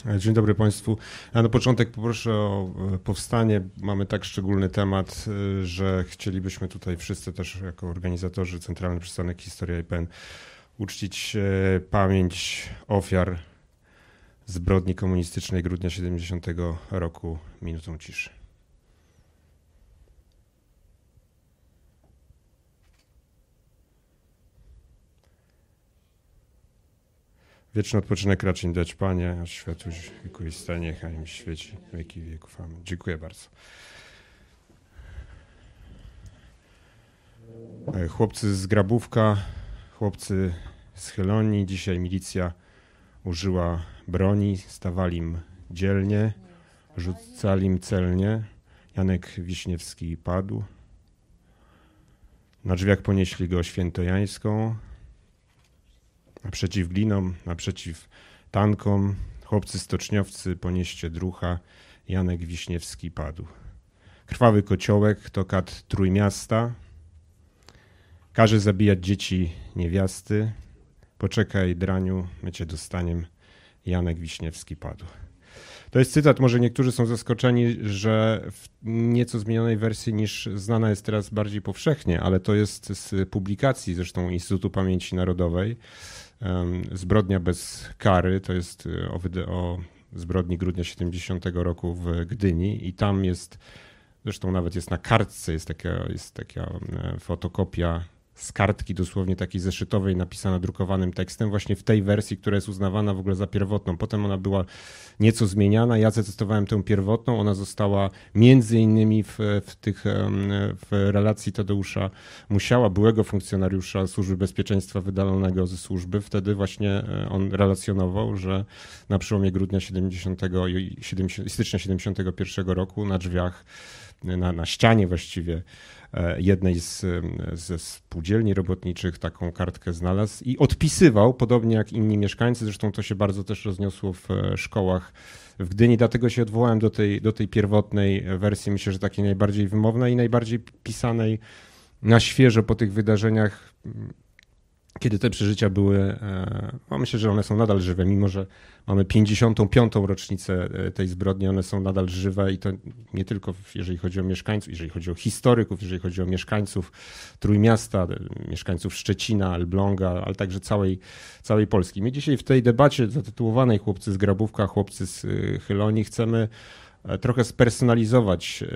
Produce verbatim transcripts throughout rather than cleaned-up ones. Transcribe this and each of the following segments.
Dzień dobry Państwu. Ja na początek poproszę o powstanie. Mamy tak szczególny temat, że chcielibyśmy tutaj wszyscy też jako organizatorzy Centralny Przystanek Historia I P N uczcić pamięć ofiar zbrodni komunistycznej grudnia siedemdziesiątego roku minutą ciszy. Wieczny odpoczynek racz im dać, Panie, aż światło wieku i stanie, niechaj im świeci wieki wieków. Amen. Dziękuję bardzo. Chłopcy z Grabówka, chłopcy z Chylonii. Dzisiaj milicja użyła broni, stawali im dzielnie, rzucali im celnie. Janek Wiśniewski padł. Na drzwiach ponieśli go świętojańską. Naprzeciw glinom, naprzeciw tankom, chłopcy stoczniowcy ponieście drucha, Janek Wiśniewski padł. Krwawy kociołek to kat Trójmiasta, każe zabijać dzieci niewiasty, poczekaj draniu, my cię dostaniem, Janek Wiśniewski padł. To jest cytat, może niektórzy są zaskoczeni, że w nieco zmienionej wersji niż znana jest teraz bardziej powszechnie, ale to jest z publikacji zresztą Instytutu Pamięci Narodowej. Zbrodnia bez kary, to jest o, o zbrodni grudnia siedemdziesiątego roku w Gdyni i tam jest, zresztą nawet jest na kartce, jest taka, jest taka fotokopia z kartki dosłownie takiej zeszytowej napisana drukowanym tekstem właśnie w tej wersji, która jest uznawana w ogóle za pierwotną. Potem ona była nieco zmieniana. Ja zacytowałem tę pierwotną. Ona została między innymi w, w, tych, w relacji Tadeusza Musiała, byłego funkcjonariusza Służby Bezpieczeństwa wydalonego ze służby. Wtedy właśnie on relacjonował, że na przełomie grudnia siedemdziesiątego i stycznia siedemdziesiątego pierwszego roku na drzwiach, na, na ścianie właściwie jednej z, ze spółdzielni robotniczych taką kartkę znalazł i odpisywał, podobnie jak inni mieszkańcy. Zresztą to się bardzo też rozniosło w szkołach w Gdyni, dlatego się odwołałem do tej, do tej pierwotnej wersji, myślę, że takiej najbardziej wymownej i najbardziej pisanej na świeżo po tych wydarzeniach, kiedy te przeżycia były, no myślę, że one są nadal żywe, mimo że mamy pięćdziesiątą piątą rocznicę tej zbrodni, one są nadal żywe i to nie tylko jeżeli chodzi o mieszkańców, jeżeli chodzi o historyków, jeżeli chodzi o mieszkańców Trójmiasta, mieszkańców Szczecina, Elbląga, ale także całej, całej Polski. My dzisiaj w tej debacie zatytułowanej Chłopcy z Grabówka, Chłopcy z Chylonii chcemy trochę spersonalizować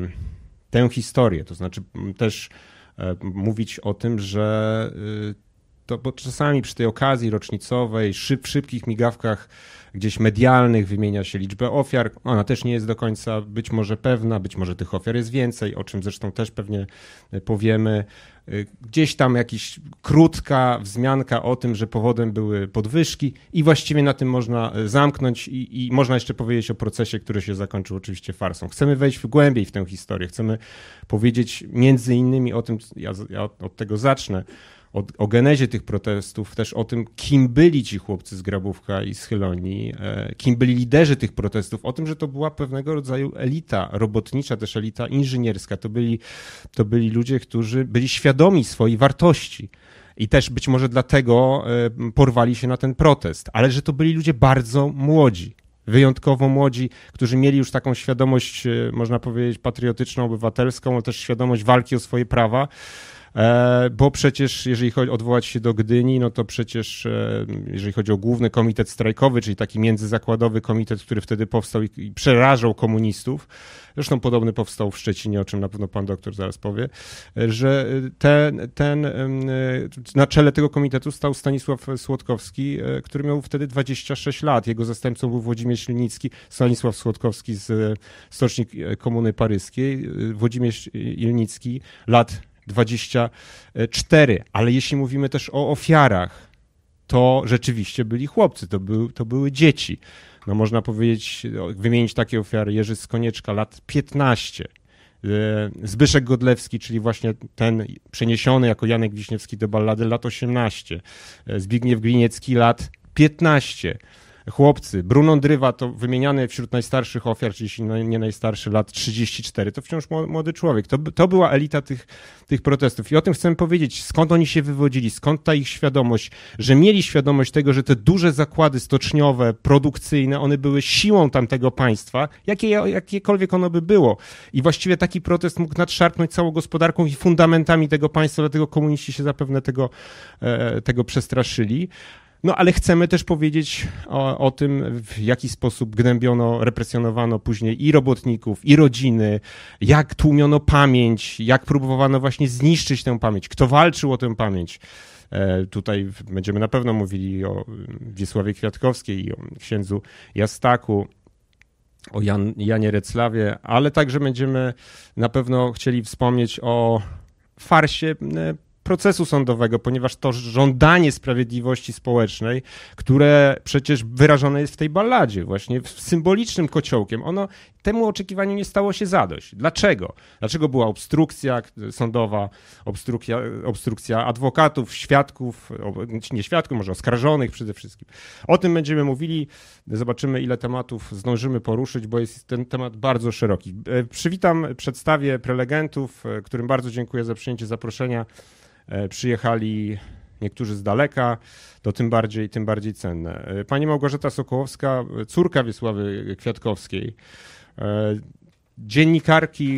tę historię, to znaczy też mówić o tym, że to bo czasami przy tej okazji rocznicowej, szyb, w szybkich migawkach gdzieś medialnych wymienia się liczbę ofiar. Ona też nie jest do końca być może pewna, być może tych ofiar jest więcej, o czym zresztą też pewnie powiemy. Gdzieś tam jakaś krótka wzmianka o tym, że powodem były podwyżki i właściwie na tym można zamknąć i, i można jeszcze powiedzieć o procesie, który się zakończył oczywiście farsą. Chcemy wejść w głębiej w tę historię, chcemy powiedzieć między innymi o tym, ja, ja od, od tego zacznę, O, o genezie tych protestów, też o tym, kim byli ci chłopcy z Grabówka i z Chylonii, kim byli liderzy tych protestów, o tym, że to była pewnego rodzaju elita robotnicza, też elita inżynierska. To byli, to byli ludzie, którzy byli świadomi swojej wartości i też być może dlatego porwali się na ten protest, ale że to byli ludzie bardzo młodzi. Wyjątkowo młodzi, którzy mieli już taką świadomość, można powiedzieć, patriotyczną, obywatelską, ale też świadomość walki o swoje prawa. Bo przecież, jeżeli chodzi odwołać się do Gdyni, no to przecież, jeżeli chodzi o główny komitet strajkowy, czyli taki międzyzakładowy komitet, który wtedy powstał i, i przerażał komunistów, zresztą podobny powstał w Szczecinie, o czym na pewno pan doktor zaraz powie, że ten, ten, na czele tego komitetu stał Stanisław Słodkowski, który miał wtedy dwadzieścia sześć lat. Jego zastępcą był Włodzimierz Ilnicki, Stanisław Słodkowski z Stoczni Komuny Paryskiej, Włodzimierz Ilnicki lat dwadzieścia cztery, ale jeśli mówimy też o ofiarach, to rzeczywiście byli chłopcy, to, był, to były dzieci. No można powiedzieć, wymienić takie ofiary: Jerzy z Konieczka, lat piętnaście, Zbyszek Godlewski, czyli właśnie ten przeniesiony jako Janek Wiśniewski do ballady, lat osiemnaście, Zbigniew Gliniecki, lat piętnaście, chłopcy. Brunon Drywa to wymieniany wśród najstarszych ofiar, czyli nie najstarszy, lat trzydzieści cztery, to wciąż młody człowiek. To, to była elita tych, tych protestów. I o tym chcę powiedzieć, skąd oni się wywodzili, skąd ta ich świadomość, że mieli świadomość tego, że te duże zakłady stoczniowe, produkcyjne, one były siłą tamtego państwa, jakie, jakiekolwiek ono by było. I właściwie taki protest mógł nadszarpnąć całą gospodarką i fundamentami tego państwa, dlatego komuniści się zapewne tego, tego przestraszyli. No ale chcemy też powiedzieć o, o tym, w jaki sposób gnębiono, represjonowano później i robotników, i rodziny, jak tłumiono pamięć, jak próbowano właśnie zniszczyć tę pamięć, kto walczył o tę pamięć. E, tutaj będziemy na pewno mówili o Wiesławie Kwiatkowskiej, o księdzu Jastaku, o Jan, Janie Reclawie, ale także będziemy na pewno chcieli wspomnieć o farsie procesu sądowego, ponieważ to żądanie sprawiedliwości społecznej, które przecież wyrażone jest w tej balladzie, właśnie symbolicznym kociołkiem, ono temu oczekiwaniu nie stało się zadość. Dlaczego? Dlaczego była obstrukcja sądowa, obstrukcja, obstrukcja adwokatów, świadków, nie świadków, może oskarżonych przede wszystkim. O tym będziemy mówili, zobaczymy, ile tematów zdążymy poruszyć, bo jest ten temat bardzo szeroki. Przywitam, przedstawię prelegentów, którym bardzo dziękuję za przyjęcie zaproszenia. Przyjechali niektórzy z daleka, to tym bardziej, tym bardziej cenne. Pani Małgorzata Sokołowska, córka Wiesławy Kwiatkowskiej, dziennikarki.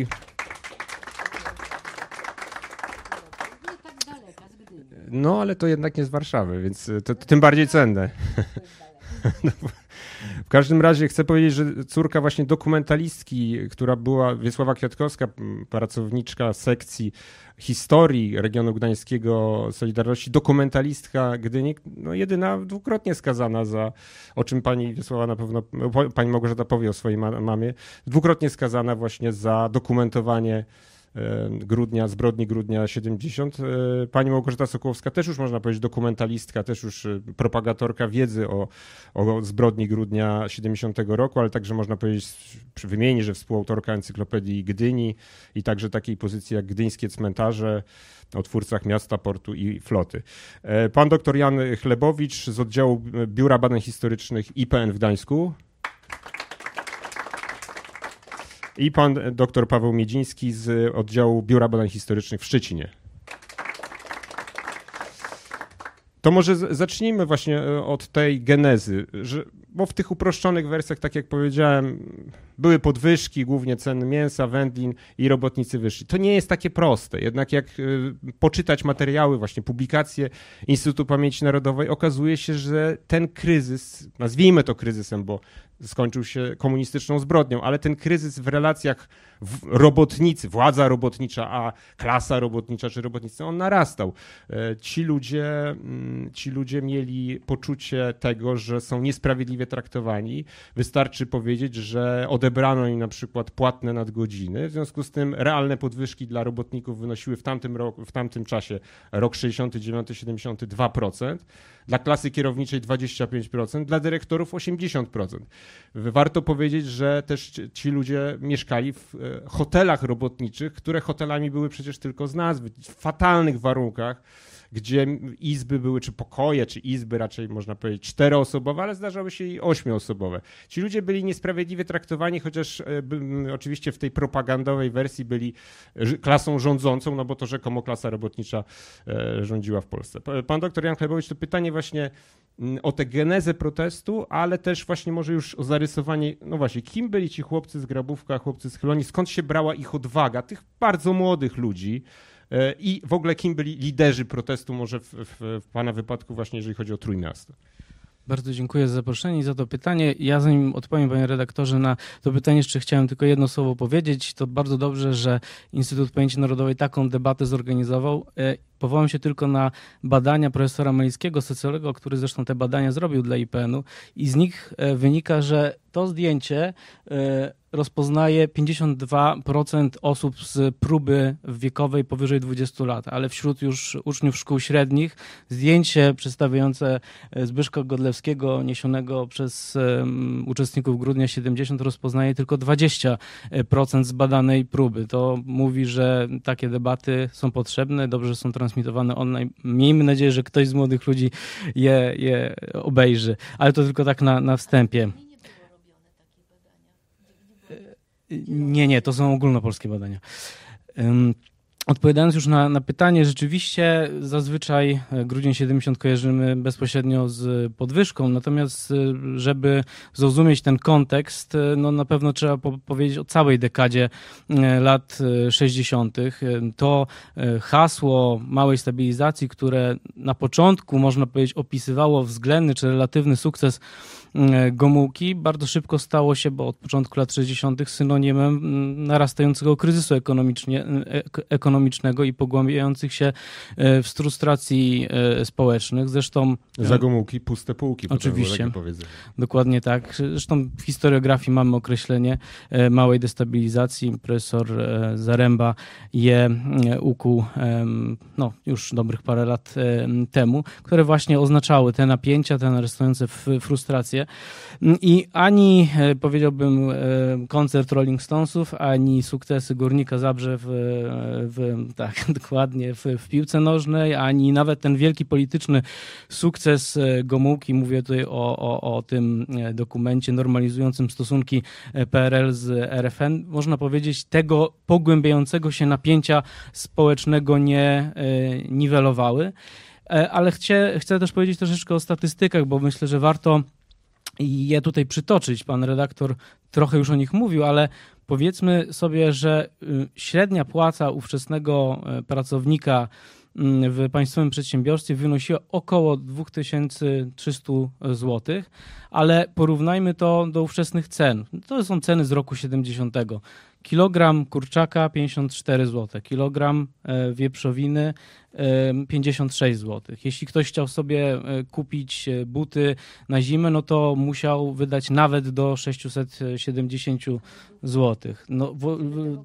No, ale to jednak nie z Warszawy, więc to, to tym bardziej cenne. No, w każdym razie chcę powiedzieć, że córka właśnie dokumentalistki, która była Wiesława Kwiatkowska, pracowniczka sekcji historii regionu gdańskiego Solidarności, dokumentalistka Gdyni, no jedyna dwukrotnie skazana za, o czym pani Wiesława na pewno, pani Małgorzata powie o swojej mamie, dwukrotnie skazana właśnie za dokumentowanie grudnia, zbrodni grudnia siedemdziesiąt. Pani Małgorzata Sokołowska też już można powiedzieć dokumentalistka, też już propagatorka wiedzy o, o zbrodni grudnia siedemdziesiątego roku, ale także można powiedzieć, wymienić, że współautorka Encyklopedii Gdyni i także takiej pozycji jak Gdyńskie Cmentarze, o twórcach miasta, portu i floty. Pan doktor Jan Chlebowicz z oddziału Biura Badań Historycznych I P N w Gdańsku. I pan dr Paweł Miedziński z oddziału Biura Badań Historycznych w Szczecinie. To może zacznijmy właśnie od tej genezy, że, bo w tych uproszczonych wersjach, tak jak powiedziałem, były podwyżki, głównie cen mięsa, wędlin i robotnicy wyszli. To nie jest takie proste, jednak jak poczytać materiały, właśnie publikacje Instytutu Pamięci Narodowej, okazuje się, że ten kryzys, nazwijmy to kryzysem, bo skończył się komunistyczną zbrodnią, ale ten kryzys w relacjach w robotnicy, władza robotnicza, a klasa robotnicza czy robotnicy, on narastał. Ci ludzie, ci ludzie mieli poczucie tego, że są niesprawiedliwie traktowani. Wystarczy powiedzieć, że odebrano im na przykład płatne nadgodziny. W związku z tym realne podwyżki dla robotników wynosiły w tamtym, roku, w tamtym czasie, rok sześćdziesiąty dziewiąty siedemdziesiąty, dwa procent. Dla klasy kierowniczej dwadzieścia pięć procent, dla dyrektorów osiemdziesiąt procent. Warto powiedzieć, że też ci ludzie mieszkali w hotelach robotniczych, które hotelami były przecież tylko z nazwy, w fatalnych warunkach, gdzie izby były, czy pokoje, czy izby raczej można powiedzieć czteroosobowe, ale zdarzały się i ośmioosobowe. Ci ludzie byli niesprawiedliwie traktowani, chociaż by, oczywiście w tej propagandowej wersji byli klasą rządzącą, no bo to rzekomo klasa robotnicza e, rządziła w Polsce. Pan doktor Jan Chlebowicz, to pytanie właśnie o tę genezę protestu, ale też właśnie może już o zarysowanie, no właśnie, kim byli ci chłopcy z Grabówka, chłopcy z Chylonii, skąd się brała ich odwaga, tych bardzo młodych ludzi, i w ogóle kim byli liderzy protestu, może w, w, w pana wypadku właśnie, jeżeli chodzi o Trójmiasto. Bardzo dziękuję za zaproszenie i za to pytanie. Ja zanim odpowiem, panie redaktorze, na to pytanie, jeszcze chciałem tylko jedno słowo powiedzieć. To bardzo dobrze, że Instytut Pamięci Narodowej taką debatę zorganizował. Powołam się tylko na badania profesora Malickiego, socjologa, który zresztą te badania zrobił dla I P N u i z nich wynika, że to zdjęcie rozpoznaje pięćdziesiąt dwa procent osób z próby wiekowej powyżej dwudziestu lat, ale wśród już uczniów szkół średnich zdjęcie przedstawiające Zbyszka Godlewskiego niesionego przez um, uczestników Grudnia siedemdziesiąt rozpoznaje tylko dwadzieścia procent zbadanej próby. To mówi, że takie debaty są potrzebne, dobrze, że są transmitowane online. Miejmy nadzieję, że ktoś z młodych ludzi je, je obejrzy, ale to tylko tak na, na wstępie. Nie, nie, to są ogólnopolskie badania. Odpowiadając już na, na pytanie, rzeczywiście zazwyczaj grudzień siedemdziesiąt kojarzymy bezpośrednio z podwyżką, natomiast żeby zrozumieć ten kontekst, no na pewno trzeba po, powiedzieć o całej dekadzie lat sześćdziesiątych. To hasło małej stabilizacji, które na początku, można powiedzieć, opisywało względny czy relatywny sukces Gomułki, bardzo szybko stało się, bo od początku lat sześćdziesiątych synonimem narastającego kryzysu ekonomicznego i pogłębiających się frustracji społecznych. Zresztą za Gomułki puste półki. Oczywiście, dokładnie tak. Zresztą w historiografii mamy określenie małej destabilizacji. Profesor Zaręba je ukuł no, już dobrych parę lat temu, które właśnie oznaczały te napięcia, te narastające frustracje. I ani, powiedziałbym, koncert Rolling Stonesów, ani sukcesy Górnika Zabrze w, w tak dokładnie w, w piłce nożnej, ani nawet ten wielki polityczny sukces Gomułki, mówię tutaj o, o, o tym dokumencie normalizującym stosunki P R L z R F N, można powiedzieć, tego pogłębiającego się napięcia społecznego nie niwelowały. Ale chcę, chcę też powiedzieć troszeczkę o statystykach, bo myślę, że warto je tutaj przytoczyć. Pan redaktor trochę już o nich mówił, ale powiedzmy sobie, że średnia płaca ówczesnego pracownika w państwowym przedsiębiorstwie wynosiła około dwa tysiące trzysta złotych, ale porównajmy to do ówczesnych cen. To są ceny z roku siedemdziesiątego. Kilogram kurczaka pięćdziesiąt cztery złote, kilogram wieprzowiny pięćdziesiąt sześć złotych. Jeśli ktoś chciał sobie kupić buty na zimę, no to musiał wydać nawet do sześćset siedemdziesiąt złotych. No, w, w,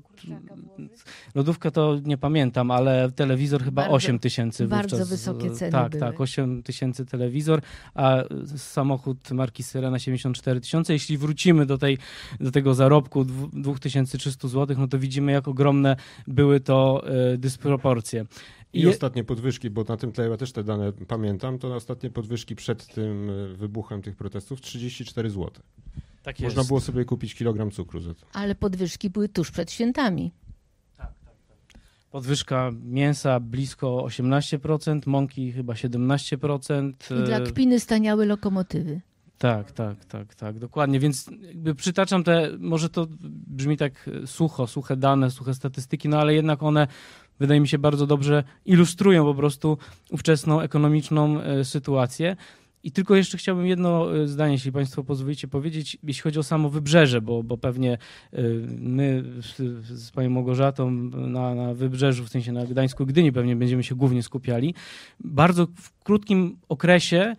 lodówkę to nie pamiętam, ale telewizor chyba bardzo, osiem tysięcy. Bardzo wysokie ceny Tak, były. tak, osiem tysięcy telewizor, a samochód marki Syrena siedemdziesiąt cztery tysiące. Jeśli wrócimy do, tej, do tego zarobku dwa tysiące trzysta złotych, no to widzimy, jak ogromne były to y, dysproporcje. I Je... ostatnie podwyżki, bo na tym tle ja też te dane pamiętam, to ostatnie podwyżki przed tym wybuchem tych protestów trzydzieści cztery złote. Tak Można jest. było sobie kupić kilogram cukru za to. Ale podwyżki były tuż przed świętami. Tak, tak, tak. Podwyżka mięsa blisko osiemnaście procent, mąki chyba siedemnaście procent. I dla kpiny staniały lokomotywy. Tak, tak, tak, tak, dokładnie. Więc jakby przytaczam te, może to brzmi tak sucho, suche dane, suche statystyki, no ale jednak one, wydaje mi się, bardzo dobrze ilustrują po prostu ówczesną ekonomiczną sytuację. I tylko jeszcze chciałbym jedno zdanie, jeśli Państwo pozwolicie powiedzieć, jeśli chodzi o samo Wybrzeże, bo, bo pewnie my z Panią Małgorzatą na, na Wybrzeżu, w sensie na Gdańsku, Gdyni pewnie będziemy się głównie skupiali. Bardzo w krótkim okresie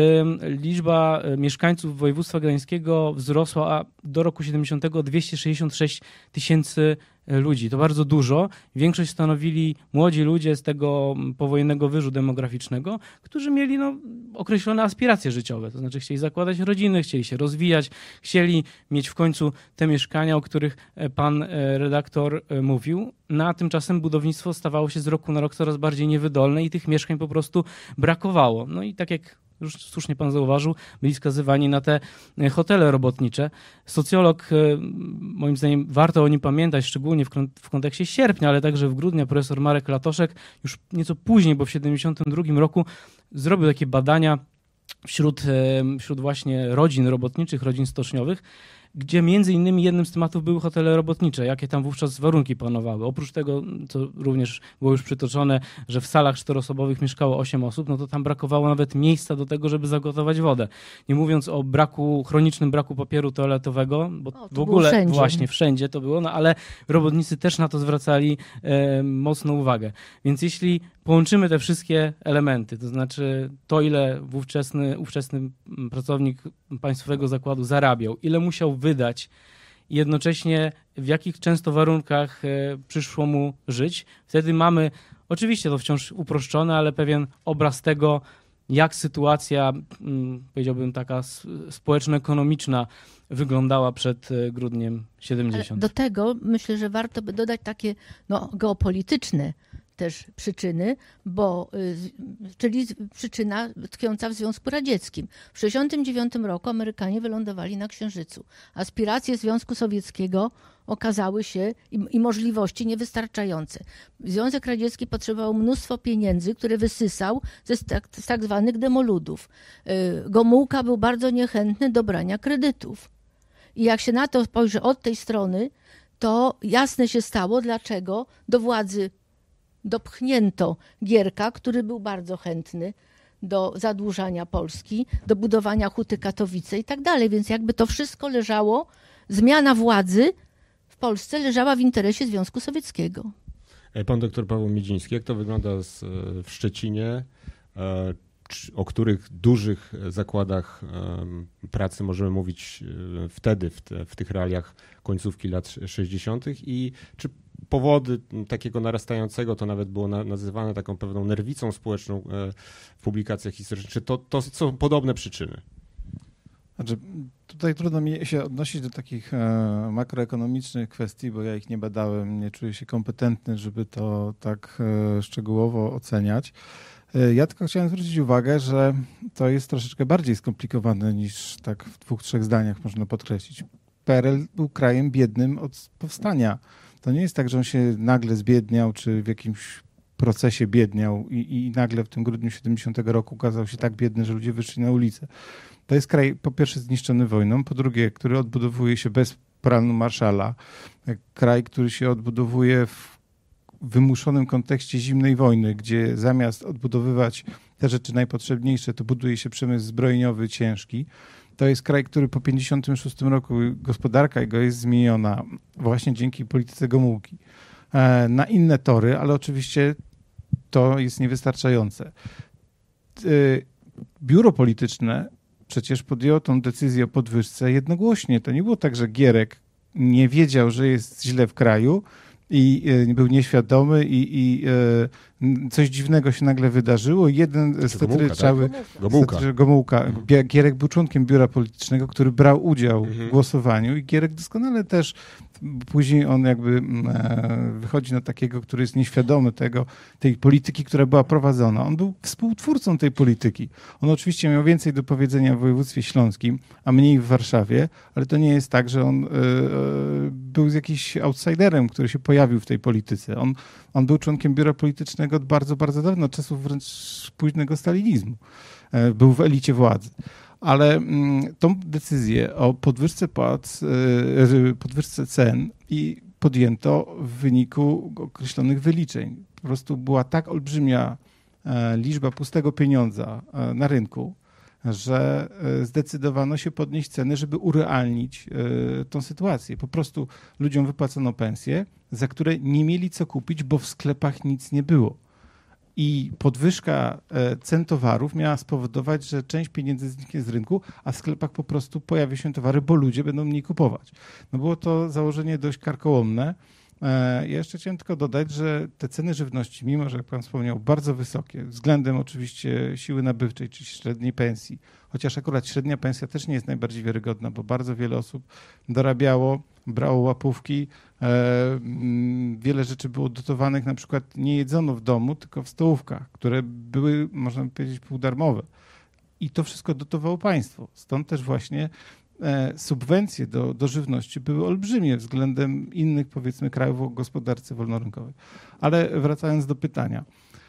liczba mieszkańców województwa gdańskiego wzrosła do roku siedemdziesiątego o dwieście sześćdziesiąt sześć tysięcy ludzi. To bardzo dużo. Większość stanowili młodzi ludzie z tego powojennego wyżu demograficznego, którzy mieli no, określone aspiracje życiowe. To znaczy chcieli zakładać rodziny, chcieli się rozwijać, chcieli mieć w końcu te mieszkania, o których pan redaktor mówił. No, a tymczasem budownictwo stawało się z roku na rok coraz bardziej niewydolne i tych mieszkań po prostu brakowało. No i tak jak już słusznie pan zauważył, byli skazywani na te hotele robotnicze. Socjolog, moim zdaniem warto o nim pamiętać, szczególnie w, w kontekście sierpnia, ale także w grudniu, profesor Marek Latoszek już nieco później, bo w siedemdziesiątym drugim roku zrobił takie badania wśród, wśród właśnie rodzin robotniczych, rodzin stoczniowych, gdzie między innymi jednym z tematów były hotele robotnicze, jakie tam wówczas warunki panowały. Oprócz tego, co również było już przytoczone, że w salach czteroosobowych mieszkało osiem osób, no to tam brakowało nawet miejsca do tego, żeby zagotować wodę. Nie mówiąc o braku, chronicznym braku papieru toaletowego, bo o, w ogóle wszędzie. właśnie wszędzie to było, no ale robotnicy też na to zwracali e, mocną uwagę. Więc jeśli połączymy te wszystkie elementy, to znaczy to, ile ówczesny, ówczesny pracownik Państwowego Zakładu zarabiał, ile musiał wydać i jednocześnie w jakich często warunkach przyszło mu żyć. Wtedy mamy, oczywiście to wciąż uproszczone, ale pewien obraz tego, jak sytuacja, powiedziałbym, taka społeczno-ekonomiczna wyglądała przed grudniem siedemdziesiątym. Do tego myślę, że warto by dodać takie no, geopolityczne też przyczyny, bo, czyli przyczyna tkwiąca w Związku Radzieckim. W tysiąc dziewięćset sześćdziesiątym dziewiątym roku Amerykanie wylądowali na Księżycu. Aspiracje Związku Sowieckiego okazały się i, i możliwości niewystarczające. Związek Radziecki potrzebował mnóstwo pieniędzy, które wysysał ze, z, tak, z tak zwanych demoludów. Gomułka był bardzo niechętny do brania kredytów. I jak się na to spojrzy od tej strony, to jasne się stało, dlaczego do władzy dopchnięto Gierka, który był bardzo chętny do zadłużania Polski, do budowania Huty Katowice i tak dalej. Więc jakby to wszystko leżało, zmiana władzy w Polsce leżała w interesie Związku Sowieckiego. Pan doktor Paweł Miedziński, jak to wygląda z, w Szczecinie? O których dużych zakładach pracy możemy mówić wtedy, w, te, w tych realiach końcówki lat sześćdziesiątych i czy powody takiego narastającego, to nawet było nazywane taką pewną nerwicą społeczną w publikacjach historycznych, czy to, to są podobne przyczyny? Znaczy, tutaj trudno mi się odnosić do takich e, makroekonomicznych kwestii, bo ja ich nie badałem, nie czuję się kompetentny, żeby to tak e, szczegółowo oceniać. E, ja tylko chciałem zwrócić uwagę, że to jest troszeczkę bardziej skomplikowane niż tak w dwóch, trzech zdaniach można podkreślić. P R L był krajem biednym od powstania. To nie jest tak, że on się nagle zbiedniał, czy w jakimś procesie biedniał i, i nagle w tym grudniu siedemdziesiątego roku okazał się tak biedny, że ludzie wyszli na ulicę. To jest kraj, po pierwsze, zniszczony wojną, po drugie, który odbudowuje się bez planu Marshalla. Kraj, który się odbudowuje w wymuszonym kontekście zimnej wojny, gdzie zamiast odbudowywać te rzeczy najpotrzebniejsze, to buduje się przemysł zbrojeniowy ciężki. To jest kraj, który po pięćdziesiątym szóstym roku gospodarka jego jest zmieniona właśnie dzięki polityce Gomułki na inne tory, ale oczywiście to jest niewystarczające. Biuro polityczne przecież podjęło tą decyzję o podwyżce jednogłośnie. To nie było tak, że Gierek nie wiedział, że jest źle w kraju i był nieświadomy i, i coś dziwnego się nagle wydarzyło. Jeden statyczały Gomułka. Tak? Gomułka. Gierek był członkiem biura politycznego, który brał udział mhm. w głosowaniu i Gierek doskonale też, później on jakby wychodzi na takiego, który jest nieświadomy tego, tej polityki, która była prowadzona. On był współtwórcą tej polityki. On oczywiście miał więcej do powiedzenia w województwie śląskim, a mniej w Warszawie, ale to nie jest tak, że on był jakimś outsiderem, który się pojawił w tej polityce. On, on był członkiem biura politycznego od bardzo, bardzo dawno, od czasów wręcz późnego stalinizmu. Był w elicie władzy. Ale tą decyzję o podwyżce płac, podwyżce cen i podjęto w wyniku określonych wyliczeń. Po prostu była tak olbrzymia liczba pustego pieniądza na rynku, że zdecydowano się podnieść ceny, żeby urealnić tą sytuację. Po prostu ludziom wypłacono pensje, za które nie mieli co kupić, bo w sklepach nic nie było. I podwyżka cen towarów miała spowodować, że część pieniędzy zniknie z rynku, a w sklepach po prostu pojawią się towary, bo ludzie będą mniej kupować. No było to założenie dość karkołomne. Ja jeszcze chciałem tylko dodać, że te ceny żywności, mimo że jak pan wspomniał, bardzo wysokie, względem oczywiście siły nabywczej, czy średniej pensji, chociaż akurat średnia pensja też nie jest najbardziej wiarygodna, bo bardzo wiele osób dorabiało, brało łapówki, wiele rzeczy było dotowanych, na przykład nie jedzono w domu, tylko w stołówkach, które były, można powiedzieć, półdarmowe. I to wszystko dotowało państwo. Stąd też właśnie subwencje do, do żywności były olbrzymie względem innych, powiedzmy, krajów o gospodarce wolnorynkowej. Ale wracając do pytania.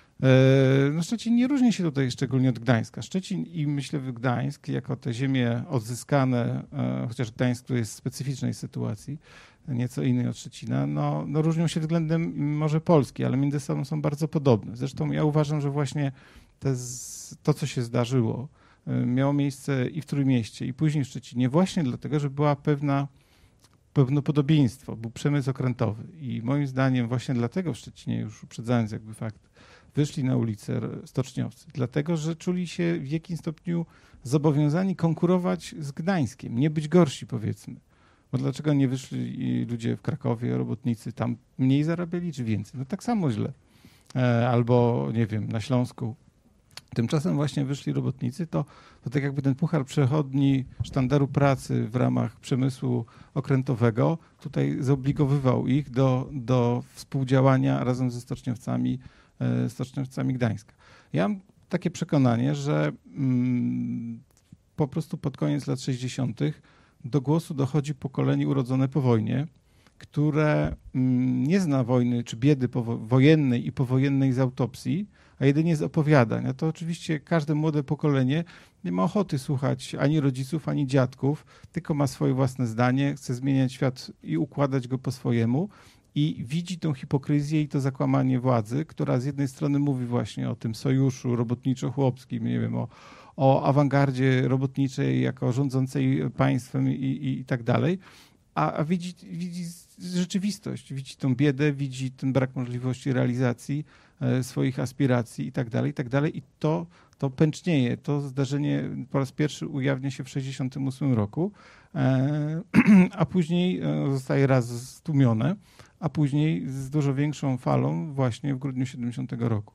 No Szczecin nie różni się tutaj szczególnie od Gdańska. Szczecin i myślę Gdańsk, jako te ziemie odzyskane, chociaż Gdańsk tu jest w specyficznej sytuacji, nieco innej od Szczecina, no, no różnią się względem może Polski, ale między sobą są bardzo podobne. Zresztą ja uważam, że właśnie te, to, co się zdarzyło, miało miejsce i w Trójmieście, i później w Szczecinie, właśnie dlatego, że była pewna, pewne podobieństwo, był przemysł okrętowy. I moim zdaniem właśnie dlatego w Szczecinie, już uprzedzając jakby fakt, wyszli na ulicę stoczniowcy, dlatego, że czuli się w jakimś stopniu zobowiązani konkurować z Gdańskiem, nie być gorsi, powiedzmy. Bo dlaczego nie wyszli ludzie w Krakowie, robotnicy, tam mniej zarabiali czy więcej? No tak samo źle. Albo, nie wiem, na Śląsku. Tymczasem właśnie wyszli robotnicy, to, to tak jakby ten puchar przechodni sztandaru pracy w ramach przemysłu okrętowego tutaj zobligowywał ich do, do współdziałania razem ze stoczniowcami, stoczniowcami Gdańska. Ja mam takie przekonanie, że mm, po prostu pod koniec lat sześćdziesiątych do głosu dochodzi pokolenie urodzone po wojnie, które mm, nie zna wojny czy biedy wojennej i powojennej z autopsji, a jedynie z opowiadań. A to oczywiście każde młode pokolenie nie ma ochoty słuchać ani rodziców, ani dziadków, tylko ma swoje własne zdanie, chce zmieniać świat i układać go po swojemu i widzi tą hipokryzję i to zakłamanie władzy, która z jednej strony mówi właśnie o tym sojuszu robotniczo-chłopskim, nie wiem, o, o awangardzie robotniczej jako rządzącej państwem i, i, i tak dalej, a, a widzi, widzi rzeczywistość, widzi tą biedę, widzi ten brak możliwości realizacji e, swoich aspiracji i tak dalej, i tak dalej. I to, to pęcznieje. To zdarzenie po raz pierwszy ujawnia się w sześćdziesiątym ósmym roku, e, a później e, zostaje raz stłumione, a później z dużo większą falą właśnie w grudniu siedemdziesiątego roku.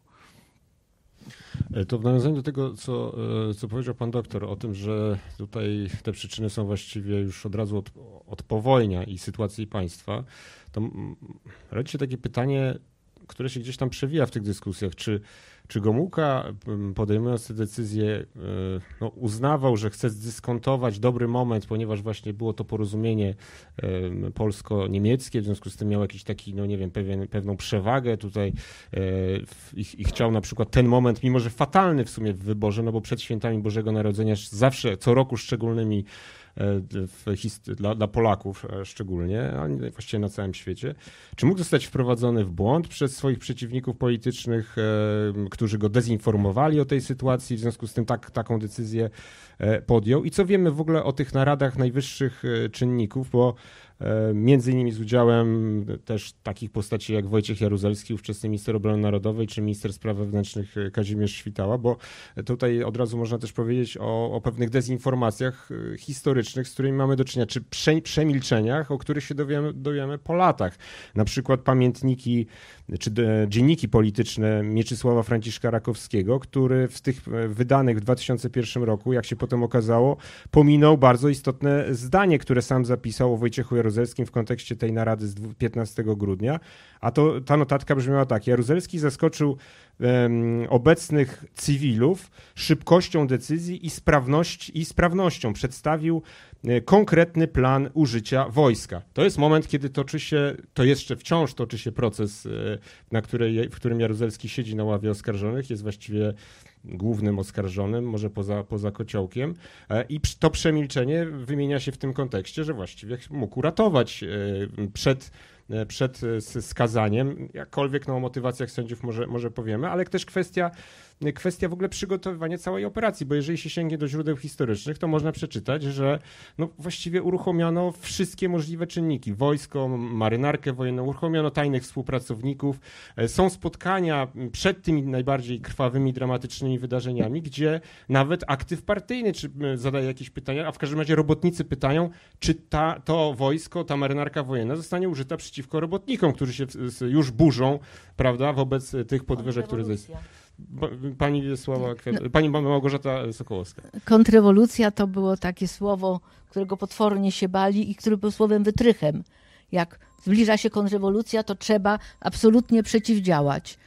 To w nawiązaniu do tego, co, co powiedział pan doktor o tym, że tutaj te przyczyny są właściwie już od razu od, od powojnia i sytuacji państwa, to rodzi się takie pytanie, które się gdzieś tam przewija w tych dyskusjach, czy, czy Gomułka, podejmując te decyzje, no, uznawał, że chce zdyskontować dobry moment, ponieważ właśnie było to porozumienie polsko-niemieckie, w związku z tym miał jakiś taki, no nie wiem, pewien, pewną przewagę tutaj i, i chciał na przykład ten moment, mimo że fatalny w sumie w wyborze, no bo przed świętami Bożego Narodzenia zawsze, co roku szczególnymi w hist- dla, dla Polaków szczególnie, ale właściwie na całym świecie. Czy mógł zostać wprowadzony w błąd przez swoich przeciwników politycznych, e, którzy go dezinformowali o tej sytuacji, w związku z tym tak, taką decyzję e, podjął? I co wiemy w ogóle o tych naradach najwyższych e, czynników, bo e, między innymi z udziałem też takich postaci jak Wojciech Jaruzelski, ówczesny minister obrony narodowej, czy minister spraw wewnętrznych Kazimierz Świtała, bo tutaj od razu można też powiedzieć o, o pewnych dezinformacjach historycznych, z którymi mamy do czynienia, czy prze, przemilczeniach, o których się dowiemy, dowiemy po latach. Na przykład pamiętniki, czy de, dzienniki polityczne Mieczysława Franciszka Rakowskiego, który w tych wydanych w dwa tysiące pierwszym roku, jak się potem okazało, pominął bardzo istotne zdanie, które sam zapisał o Wojciechu Jaruzelskim w kontekście tej narady z piętnastego grudnia, a to ta notatka brzmiała tak: Jaruzelski zaskoczył um, obecnych cywilów szybkością decyzji i, sprawność, i sprawnością. Przedstawił konkretny plan użycia wojska. To jest moment, kiedy toczy się, to jeszcze wciąż toczy się proces, na której, w którym Jaruzelski siedzi na ławie oskarżonych, jest właściwie głównym oskarżonym, może poza, poza Kociołkiem, i to przemilczenie wymienia się w tym kontekście, że właściwie mógł uratować przed przed skazaniem, jakkolwiek no, o motywacjach sędziów może, może powiemy, ale też kwestia, kwestia w ogóle przygotowywania całej operacji, bo jeżeli się sięgnie do źródeł historycznych, to można przeczytać, że no, właściwie uruchomiono wszystkie możliwe czynniki. Wojsko, marynarkę wojenną, uruchomiono tajnych współpracowników. Są spotkania przed tymi najbardziej krwawymi, dramatycznymi wydarzeniami, gdzie nawet aktyw partyjny czy zadaje jakieś pytania, a w każdym razie robotnicy pytają, czy ta, to wojsko, ta marynarka wojenna zostanie użyta przeciwko robotnikom, którzy się już burzą, prawda, wobec tych podwyżek, które... Pani Wiesława, no, pani Małgorzata Sokołowska. Kontrrewolucja to było takie słowo, którego potwornie się bali i które było słowem wytrychem. Jak zbliża się kontrrewolucja, to trzeba absolutnie przeciwdziałać.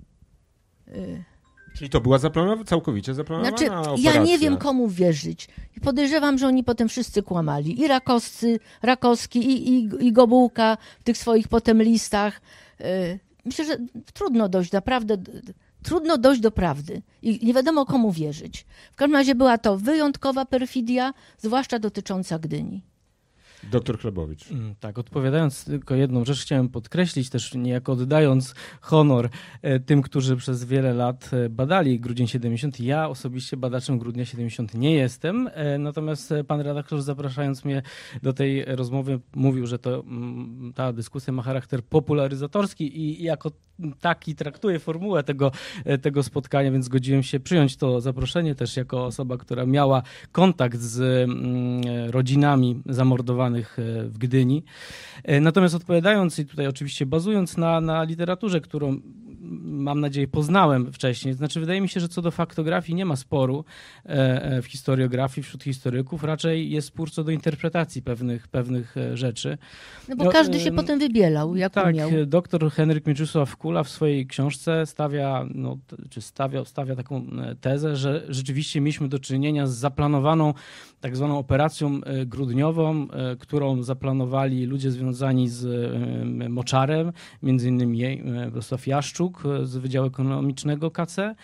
Czyli to była zaplanowana, całkowicie zaplanowana znaczy, operacja. Ja nie wiem, komu wierzyć. I podejrzewam, że oni potem wszyscy kłamali. I Rakowscy, Rakowski, i, i, i Gomułka w tych swoich potem listach. Myślę, że trudno dojść naprawdę... Trudno dojść do prawdy i nie wiadomo, komu wierzyć. W każdym razie była to wyjątkowa perfidia, zwłaszcza dotycząca Gdyni. Doktor Chlebowicz. Tak, odpowiadając tylko jedną rzecz, chciałem podkreślić, też niejako oddając honor tym, którzy przez wiele lat badali Grudzień siedemdziesiąty. Ja osobiście badaczem Grudnia siedemdziesiątego nie jestem, natomiast pan redaktor, zapraszając mnie do tej rozmowy, mówił, że to, ta dyskusja ma charakter popularyzatorski i jako taki traktuje formułę tego, tego spotkania, więc zgodziłem się przyjąć to zaproszenie też jako osoba, która miała kontakt z rodzinami zamordowanych zamordowanych w Gdyni. Natomiast odpowiadając i tutaj oczywiście bazując na, na literaturze, którą mam nadzieję poznałem wcześniej, znaczy wydaje mi się, że co do faktografii nie ma sporu w historiografii wśród historyków, raczej jest spór co do interpretacji pewnych, pewnych rzeczy. No bo każdy się no, potem wybielał, jak tak, umiał. Tak, doktor Henryk Mieczysław Kula w swojej książce stawia, no, czy stawia, stawia taką tezę, że rzeczywiście mieliśmy do czynienia z zaplanowaną tak zwaną operacją grudniową, którą zaplanowali ludzie związani z Moczarem, między innymi Władysław Jaszczuk z Wydziału Ekonomicznego K C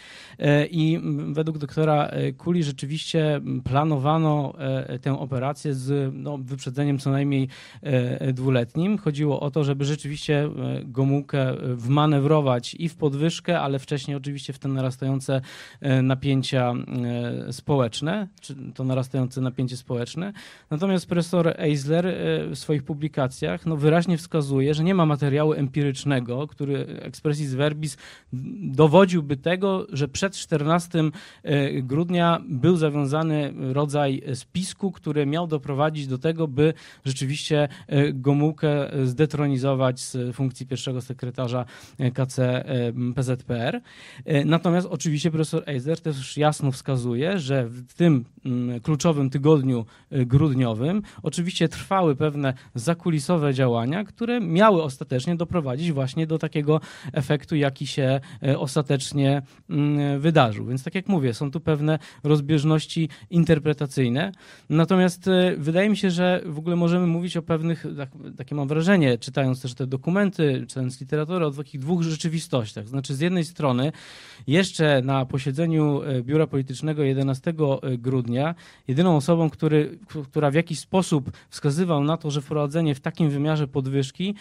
i według doktora Kuli rzeczywiście planowano tę operację z no, wyprzedzeniem co najmniej dwuletnim. Chodziło o to, żeby rzeczywiście Gomułkę wmanewrować i w podwyżkę, ale wcześniej oczywiście w te narastające napięcia społeczne, czy to narastające napięcie społeczne. Natomiast profesor Eisler w swoich publikacjach no, wyraźnie wskazuje, że nie ma materiału empirycznego, który expressis verbis dowodziłby tego, że przed czternastego grudnia był zawiązany rodzaj spisku, który miał doprowadzić do tego, by rzeczywiście Gomułkę zdetronizować z funkcji pierwszego sekretarza K C P Z P R. Natomiast oczywiście profesor Eisler też jasno wskazuje, że w tym kluczowym tygodniu grudniowym oczywiście trwały pewne zakulisowe działania, które miały ostatecznie doprowadzić właśnie do takiego efektu, jaki się ostatecznie wydarzył. Więc tak jak mówię, są tu pewne rozbieżności interpretacyjne. Natomiast wydaje mi się, że w ogóle możemy mówić o pewnych, tak, takie mam wrażenie, czytając też te dokumenty, czytając literaturę, o takich dwóch rzeczywistościach. Znaczy z jednej strony jeszcze na posiedzeniu Biura Politycznego jedenastego grudnia jedyną osobą, który, która w jakiś sposób wskazywał na to, że wprowadzenie w takim wymiarze podwyżki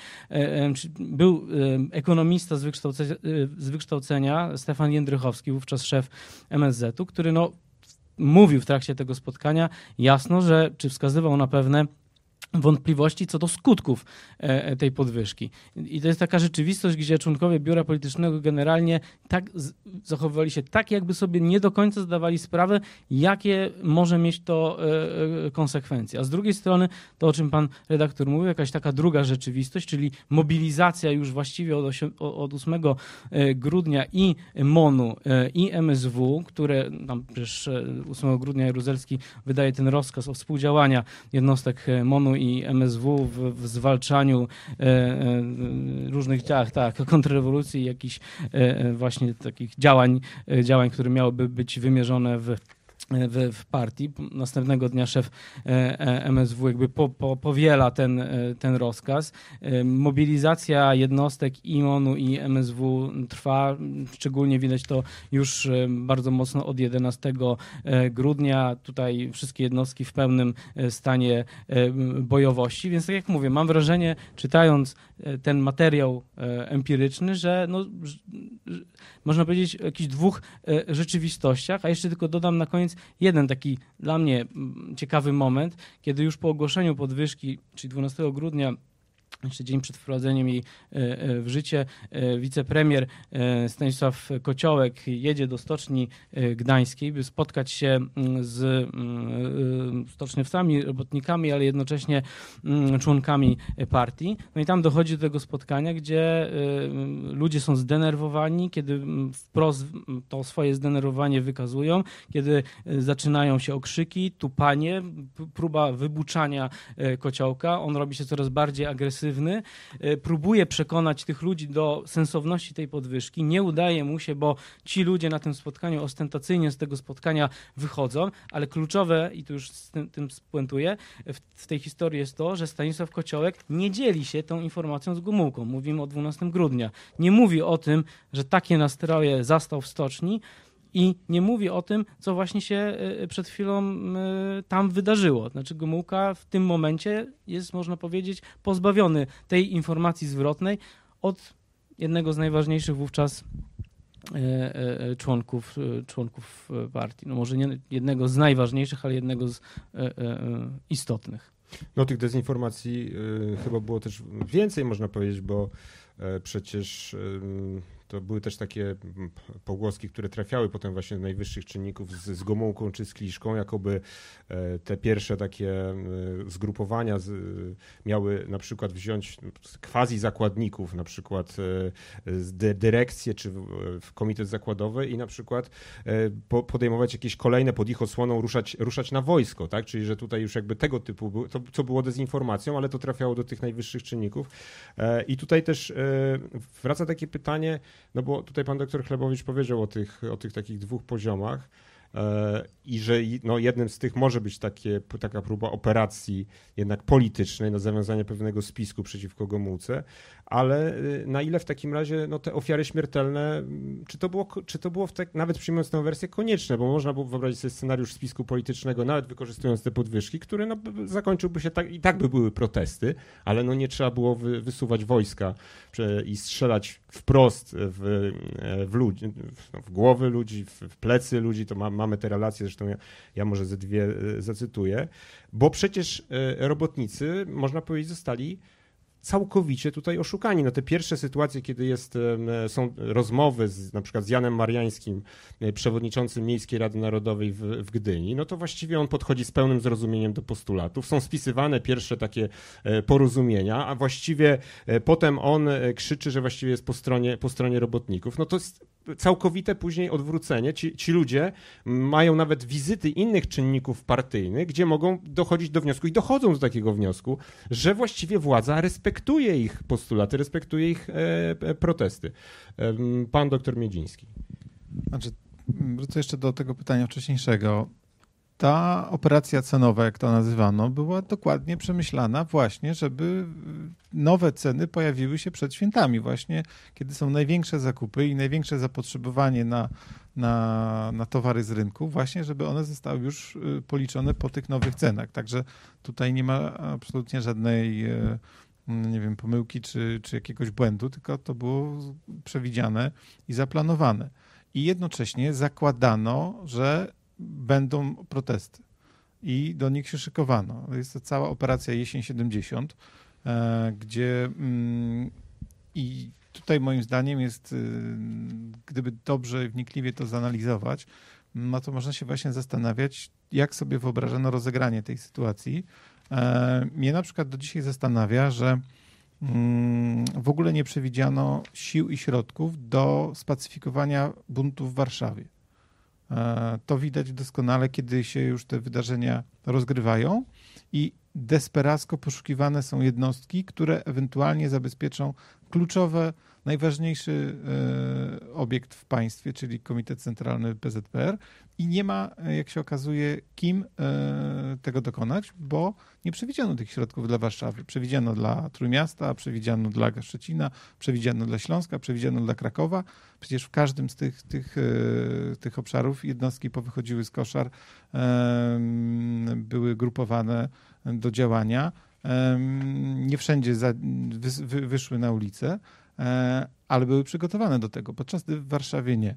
był ekonomista z wykształcenia, z wykształcenia Stefan Jędrychowski, wówczas szef M S Z u, który no, mówił w trakcie tego spotkania jasno, że czy wskazywał na pewne wątpliwości co do skutków tej podwyżki. I to jest taka rzeczywistość, gdzie członkowie Biura Politycznego generalnie tak zachowywali się tak, jakby sobie nie do końca zdawali sprawę, jakie może mieć to konsekwencje. A z drugiej strony, to o czym pan redaktor mówił, jakaś taka druga rzeczywistość, czyli mobilizacja już właściwie od ósmego grudnia i MON-u, i M S W, które tam przecież ósmego grudnia Jaruzelski wydaje ten rozkaz o współdziałania jednostek MON-u i M S W w, w zwalczaniu e, e, różnych działań, tak, kontrrewolucji, jakichś e, właśnie takich działań, e, działań, które miałyby być wymierzone w W, w partii. Następnego dnia szef M S W jakby po, po, powiela ten, ten rozkaz. Mobilizacja jednostek i MON-u i M S W trwa. Szczególnie widać to już bardzo mocno od jedenastego grudnia. Tutaj wszystkie jednostki w pełnym stanie bojowości. Więc tak jak mówię, mam wrażenie, czytając ten materiał empiryczny, że no, można powiedzieć o jakichś dwóch rzeczywistościach, a jeszcze tylko dodam na koniec jeden taki dla mnie ciekawy moment, kiedy już po ogłoszeniu podwyżki, czyli dwunastego grudnia, jeszcze dzień przed wprowadzeniem jej w życie, wicepremier Stanisław Kociołek jedzie do Stoczni Gdańskiej, by spotkać się z stoczniowcami, robotnikami, ale jednocześnie członkami partii. No i tam dochodzi do tego spotkania, gdzie ludzie są zdenerwowani, kiedy wprost to swoje zdenerwowanie wykazują, kiedy zaczynają się okrzyki, tupanie, próba wybuczania Kociołka. On robi się coraz bardziej agresywny, próbuje przekonać tych ludzi do sensowności tej podwyżki. Nie udaje mu się, bo ci ludzie na tym spotkaniu ostentacyjnie z tego spotkania wychodzą, ale kluczowe, i tu już z tym, tym spuentuję, w, w tej historii jest to, że Stanisław Kociołek nie dzieli się tą informacją z Gomułką. Mówimy o dwunastego grudnia. Nie mówi o tym, że takie nastroje zastał w stoczni, i nie mówi o tym, co właśnie się przed chwilą tam wydarzyło. Znaczy Gomułka w tym momencie jest, można powiedzieć, pozbawiony tej informacji zwrotnej od jednego z najważniejszych wówczas członków, członków partii. No może nie jednego z najważniejszych, ale jednego z istotnych. No tych dezinformacji chyba było też więcej, można powiedzieć, bo przecież to były też takie pogłoski, które trafiały potem właśnie do najwyższych czynników z, z Gomułką czy z Kliszką, jakoby te pierwsze takie zgrupowania z, miały na przykład wziąć quasi zakładników, na przykład z dyrekcję czy w komitet zakładowy i na przykład podejmować jakieś kolejne pod ich osłoną, ruszać, ruszać na wojsko, tak? Czyli że tutaj już jakby tego typu, było, to co było dezinformacją, ale to trafiało do tych najwyższych czynników. I tutaj też wraca takie pytanie, no bo tutaj pan doktor Chlebowicz powiedział o tych, o tych takich dwóch poziomach i że no jednym z tych może być takie, taka próba operacji jednak politycznej, no zawiązania pewnego spisku przeciwko Gomułce, ale na ile w takim razie no te ofiary śmiertelne, czy to było, czy to było w tak, nawet przyjmując tę wersję konieczne, bo można było wyobrazić sobie scenariusz spisku politycznego, nawet wykorzystując te podwyżki, który no, zakończyłby się tak, i tak by były protesty, ale no nie trzeba było wy, wysuwać wojska i strzelać wprost w, w ludzi, w, w głowy ludzi, w, w plecy ludzi, to ma, mamy te relacje, zresztą ja, ja może ze dwie zacytuję, bo przecież robotnicy, można powiedzieć, zostali całkowicie tutaj oszukani. No te pierwsze sytuacje, kiedy jest, są rozmowy z, na przykład z Janem Mariańskim, przewodniczącym Miejskiej Rady Narodowej w, w Gdyni, no to właściwie on podchodzi z pełnym zrozumieniem do postulatów. Są spisywane pierwsze takie porozumienia, a właściwie potem on krzyczy, że właściwie jest po stronie, po stronie robotników. No to jest całkowite później odwrócenie. Ci, ci ludzie mają nawet wizyty innych czynników partyjnych, gdzie mogą dochodzić do wniosku i dochodzą do takiego wniosku, że właściwie władza respektuje ich postulaty, respektuje ich e, protesty. E, pan doktor Miedziński. Znaczy, wrócę jeszcze do tego pytania wcześniejszego. Ta operacja cenowa, jak to nazywano, była dokładnie przemyślana właśnie, żeby nowe ceny pojawiły się przed świętami, właśnie kiedy są największe zakupy i największe zapotrzebowanie na, na, na towary z rynku, właśnie żeby one zostały już policzone po tych nowych cenach. Także tutaj nie ma absolutnie żadnej, nie wiem, pomyłki czy, czy jakiegoś błędu, tylko to było przewidziane i zaplanowane. I jednocześnie zakładano, że będą protesty i do nich się szykowano. Jest to cała operacja Jesień siedemdziesiąt, gdzie i tutaj moim zdaniem jest, gdyby dobrze i wnikliwie to zanalizować, no to można się właśnie zastanawiać, jak sobie wyobrażano rozegranie tej sytuacji. Mnie na przykład do dzisiaj zastanawia, że w ogóle nie przewidziano sił i środków do spacyfikowania buntu w Warszawie. To widać doskonale, kiedy się już te wydarzenia rozgrywają i desperacko poszukiwane są jednostki, które ewentualnie zabezpieczą kluczowe, najważniejszy obiekt w państwie, czyli Komitet Centralny P Z P R i nie ma, jak się okazuje, kim tego dokonać, bo nie przewidziano tych środków dla Warszawy. Przewidziano dla Trójmiasta, przewidziano dla Szczecina, przewidziano dla Śląska, przewidziano dla Krakowa. Przecież w każdym z tych, tych, tych obszarów jednostki powychodziły z koszar, były grupowane do działania. Nie wszędzie za, wy, wyszły na ulicę, ale były przygotowane do tego, podczas gdy w Warszawie nie.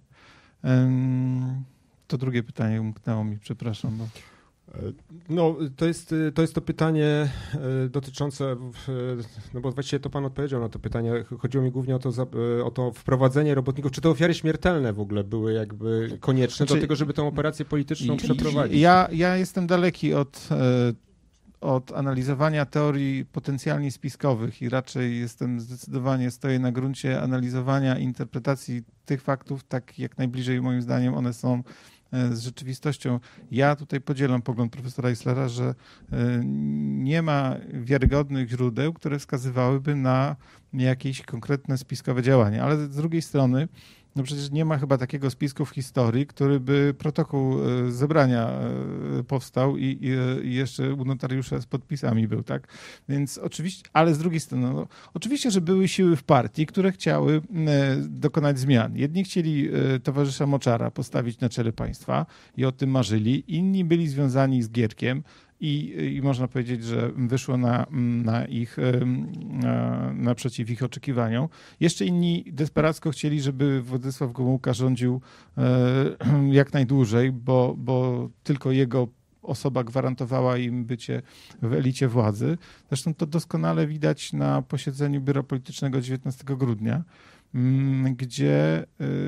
To drugie pytanie umknęło mi, przepraszam. Bo... No, to jest, to jest to pytanie dotyczące, no bo właściwie to pan odpowiedział na to pytanie, chodziło mi głównie o to, o to wprowadzenie robotników, czy te ofiary śmiertelne w ogóle były jakby konieczne znaczy, do tego, żeby tę operację polityczną i, przeprowadzić? Ja, ja jestem daleki od, od analizowania teorii potencjalnie spiskowych i raczej jestem zdecydowanie, stoję na gruncie analizowania interpretacji tych faktów, tak jak najbliżej moim zdaniem one są z rzeczywistością. Ja tutaj podzielam pogląd profesora Eislera, że nie ma wiarygodnych źródeł, które wskazywałyby na jakieś konkretne spiskowe działania, ale z drugiej strony no przecież nie ma chyba takiego spisku w historii, który by protokół zebrania powstał i, i, i jeszcze u notariusza z podpisami był, tak? Więc oczywiście, ale z drugiej strony, no, oczywiście, że były siły w partii, które chciały dokonać zmian. Jedni chcieli towarzysza Moczara postawić na czele państwa i o tym marzyli, inni byli związani z Gierkiem, I, I można powiedzieć, że wyszło na, na ich, na, naprzeciw ich oczekiwaniom. Jeszcze inni desperacko chcieli, żeby Władysław Gomułka rządził jak najdłużej, bo, bo tylko jego osoba gwarantowała im bycie w elicie władzy. Zresztą to doskonale widać na posiedzeniu Biura Politycznego dziewiętnastego grudnia, gdzie,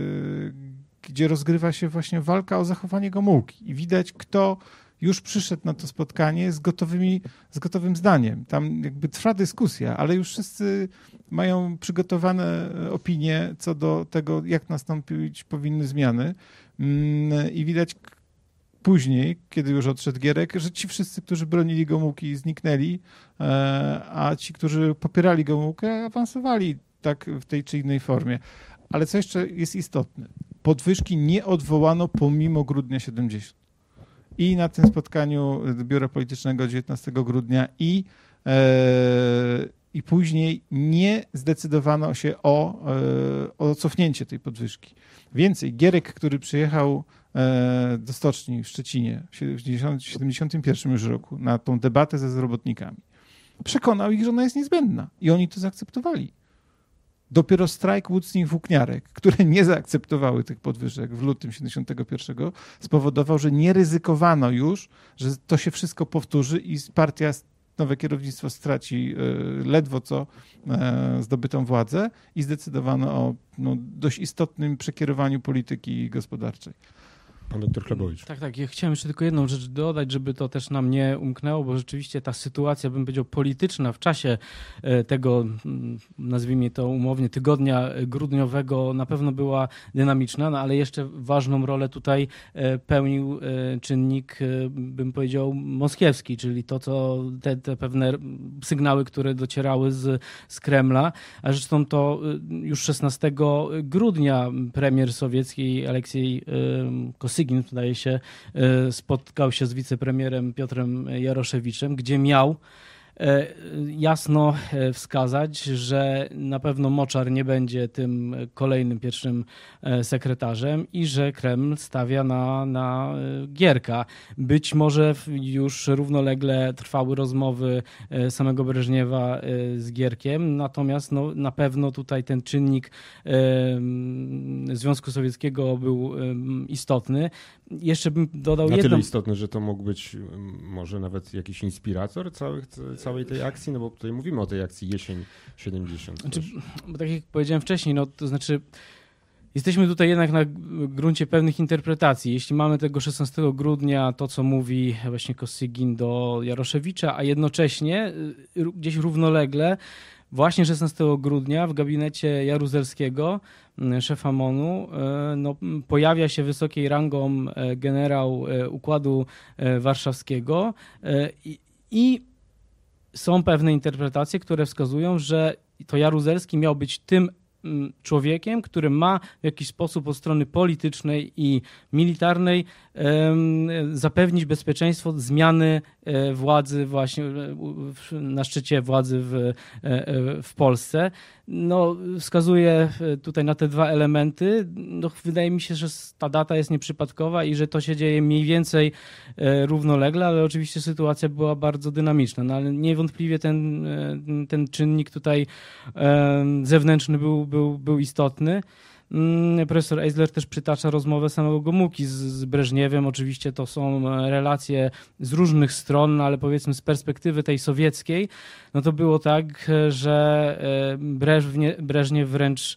gdzie rozgrywa się właśnie walka o zachowanie Gomułki i widać, kto już przyszedł na to spotkanie z, gotowymi, z gotowym zdaniem. Tam jakby trwa dyskusja, ale już wszyscy mają przygotowane opinie co do tego, jak nastąpić powinny zmiany. I widać później, kiedy już odszedł Gierek, że ci wszyscy, którzy bronili Gomułki, zniknęli, a ci, którzy popierali Gomułkę, awansowali tak w tej czy innej formie. Ale co jeszcze jest istotne? Podwyżki nie odwołano pomimo grudnia siedemdziesiątego. I na tym spotkaniu Biura Politycznego dziewiętnastego grudnia i, e, i później nie zdecydowano się o, e, o cofnięcie tej podwyżki. Więcej, Gierek, który przyjechał e, do stoczni w Szczecinie w siedemdziesiątym pierwszym już roku na tą debatę ze zdrowotnikami, przekonał ich, że ona jest niezbędna i oni to zaakceptowali. Dopiero strajk Łucnik-Włókniarek, które nie zaakceptowały tych podwyżek w lutym siedemdziesiątego pierwszego, spowodował, że nie ryzykowano już, że to się wszystko powtórzy i partia, nowe kierownictwo straci ledwo co zdobytą władzę i zdecydowano o no, dość istotnym przekierowaniu polityki gospodarczej. Pan doktor Chlebowicz. Tak, tak. Ja chciałem jeszcze tylko jedną rzecz dodać, żeby to też nam nie umknęło, bo rzeczywiście ta sytuacja, bym powiedział, polityczna w czasie tego, nazwijmy to umownie, tygodnia grudniowego na pewno była dynamiczna, no ale jeszcze ważną rolę tutaj pełnił czynnik, bym powiedział, moskiewski, czyli to, co te, te pewne sygnały, które docierały z, z Kremla, a zresztą to już szesnastego grudnia premier sowiecki Aleksiej Kosygin, wydaje się, spotkał się z wicepremierem Piotrem Jaroszewiczem, gdzie miał jasno wskazać, że na pewno Moczar nie będzie tym kolejnym pierwszym sekretarzem i że Kreml stawia na, na Gierka. Być może już równolegle trwały rozmowy samego Breżniewa z Gierkiem, natomiast no, na pewno tutaj ten czynnik Związku Sowieckiego był istotny. Jeszcze bym dodał Na jedną... tyle istotny, że to mógł być może nawet jakiś inspirator całych, całej tej akcji, no bo tutaj mówimy o tej akcji jesień siedemdziesiąt. Znaczy, bo tak jak powiedziałem wcześniej, no to znaczy jesteśmy tutaj jednak na gruncie pewnych interpretacji. Jeśli mamy tego szesnastego grudnia to, co mówi właśnie Kosygin do Jaroszewicza, a jednocześnie gdzieś równolegle właśnie szesnastego grudnia w gabinecie Jaruzelskiego, szefa MON-u, no, pojawia się wysokiej rangą generał Układu Warszawskiego i, i są pewne interpretacje, które wskazują, że to Jaruzelski miał być tym człowiekiem, który ma w jakiś sposób od strony politycznej i militarnej zapewnić bezpieczeństwo zmiany władzy właśnie na szczycie władzy w, w Polsce. No, wskazuje tutaj na te dwa elementy. No, wydaje mi się, że ta data jest nieprzypadkowa i że to się dzieje mniej więcej równolegle, ale oczywiście sytuacja była bardzo dynamiczna. No, ale niewątpliwie ten, ten czynnik tutaj zewnętrzny był, był, był istotny. Profesor Eisler też przytacza rozmowę samego Gomułki z, z Breżniewem. Oczywiście to są relacje z różnych stron, no ale powiedzmy z perspektywy tej sowieckiej, no to było tak, że Breżniew wręcz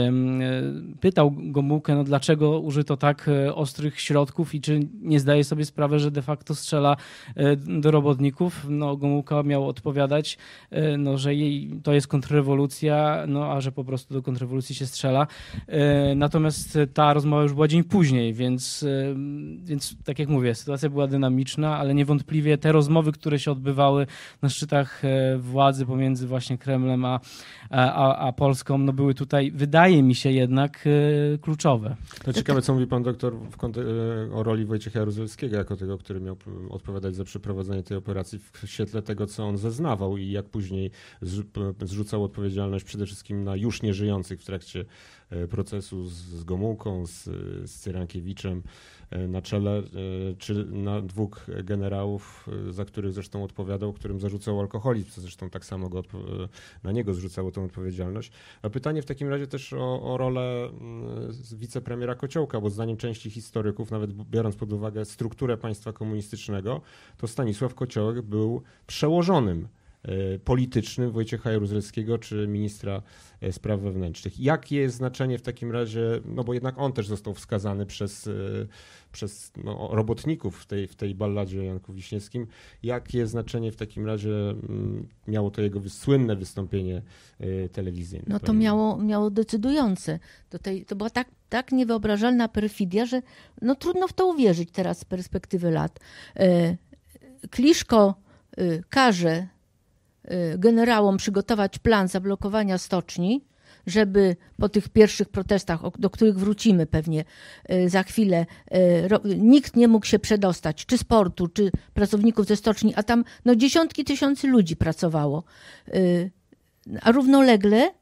pytał Gomułkę, no dlaczego użyto tak ostrych środków i czy nie zdaje sobie sprawy, że de facto strzela do robotników. No Gomułka miał odpowiadać, no, że jej, to jest kontrrewolucja, no a że po prostu do kontrrewolucji się strzela. Natomiast ta rozmowa już była dzień później, więc, więc tak jak mówię, sytuacja była dynamiczna, ale niewątpliwie te rozmowy, które się odbywały na szczytach władzy pomiędzy właśnie Kremlem a, a, a Polską, no były tutaj, wydaje mi się jednak, kluczowe. No ciekawe, co mówi pan doktor w kontek- o roli Wojciecha Jaruzelskiego jako tego, który miał odpowiadać za przeprowadzenie tej operacji w świetle tego, co on zeznawał i jak później zrzucał odpowiedzialność przede wszystkim na już nieżyjących w trakcie procesu z, z Gomułką, z, z Cyrankiewiczem na czele, czy na dwóch generałów, za których zresztą odpowiadał, którym zarzucał alkoholizm, co zresztą tak samo go, na niego zrzucało tą odpowiedzialność. A pytanie w takim razie też o, o rolę wicepremiera Kociołka, bo zdaniem części historyków, nawet biorąc pod uwagę strukturę państwa komunistycznego, to Stanisław Kociołek był przełożonym politycznym Wojciecha Jaruzelskiego czy ministra spraw wewnętrznych. Jakie jest znaczenie w takim razie, no bo jednak on też został wskazany przez, przez no, robotników w tej, w tej balladzie o Janku Wiśniewskim, jakie jest znaczenie w takim razie miało to jego słynne wystąpienie telewizyjne? No to miało, miało decydujące. To, tej, to była tak, tak niewyobrażalna perfidia, że no trudno w to uwierzyć teraz z perspektywy lat. Kliszko każe generałom przygotować plan zablokowania stoczni, żeby po tych pierwszych protestach, do których wrócimy pewnie za chwilę, nikt nie mógł się przedostać, czy z portu, czy pracowników ze stoczni, a tam no, dziesiątki tysięcy ludzi pracowało. A równolegle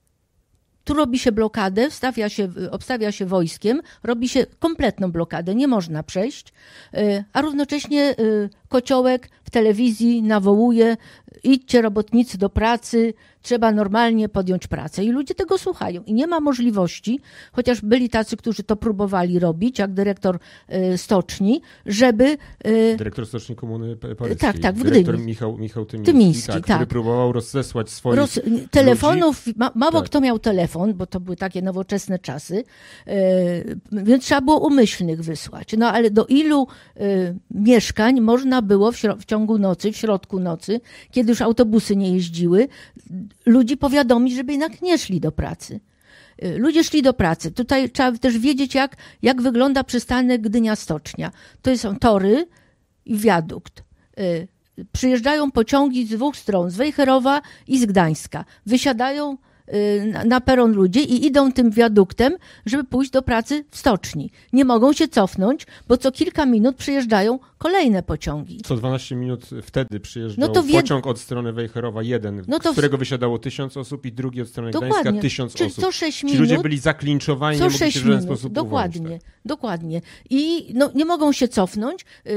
tu robi się blokadę, wstawia się, obstawia się wojskiem, robi się kompletną blokadę, nie można przejść, a równocześnie Kociołek w telewizji nawołuje: idźcie robotnicy do pracy, trzeba normalnie podjąć pracę. I ludzie tego słuchają. I nie ma możliwości, chociaż byli tacy, którzy to próbowali robić, jak dyrektor y, stoczni, żeby... Y, dyrektor Stoczni Komuny Paryskiej. Tak, tak, w dyrektor Gdyni. Michał, Michał Tymiński, Tymiński, tak, tak. który próbował rozesłać swoich Roz, telefonów, ludzi. Ma, mało tak. kto miał telefon, bo to były takie nowoczesne czasy, y, więc trzeba było umyślnych wysłać. No ale do ilu y, mieszkań można było w, śro- w ciągu nocy, w środku nocy, kiedy już autobusy nie jeździły, ludzi powiadomić, żeby jednak nie szli do pracy. Ludzie szli do pracy. Tutaj trzeba też wiedzieć, jak, jak wygląda przystanek Gdynia-Stocznia. To są tory i wiadukt. Przyjeżdżają pociągi z dwóch stron, z Wejherowa i z Gdańska. Wysiadają na, na peron ludzie i idą tym wiaduktem, żeby pójść do pracy w stoczni. Nie mogą się cofnąć, bo co kilka minut przyjeżdżają kolejne pociągi. Co dwanaście minut wtedy przyjeżdżał no to wie... pociąg od strony Wejherowa, jeden, no to... z którego wysiadało tysiąc osób i drugi od strony Dokładnie. Gdańska tysiąc Czyli osób. co sześć Ci minut, ludzie byli zaklinczowani, nie mogli się w żaden minut. sposób Dokładnie, uwolnić, tak. dokładnie. I no, nie mogą się cofnąć. Yy,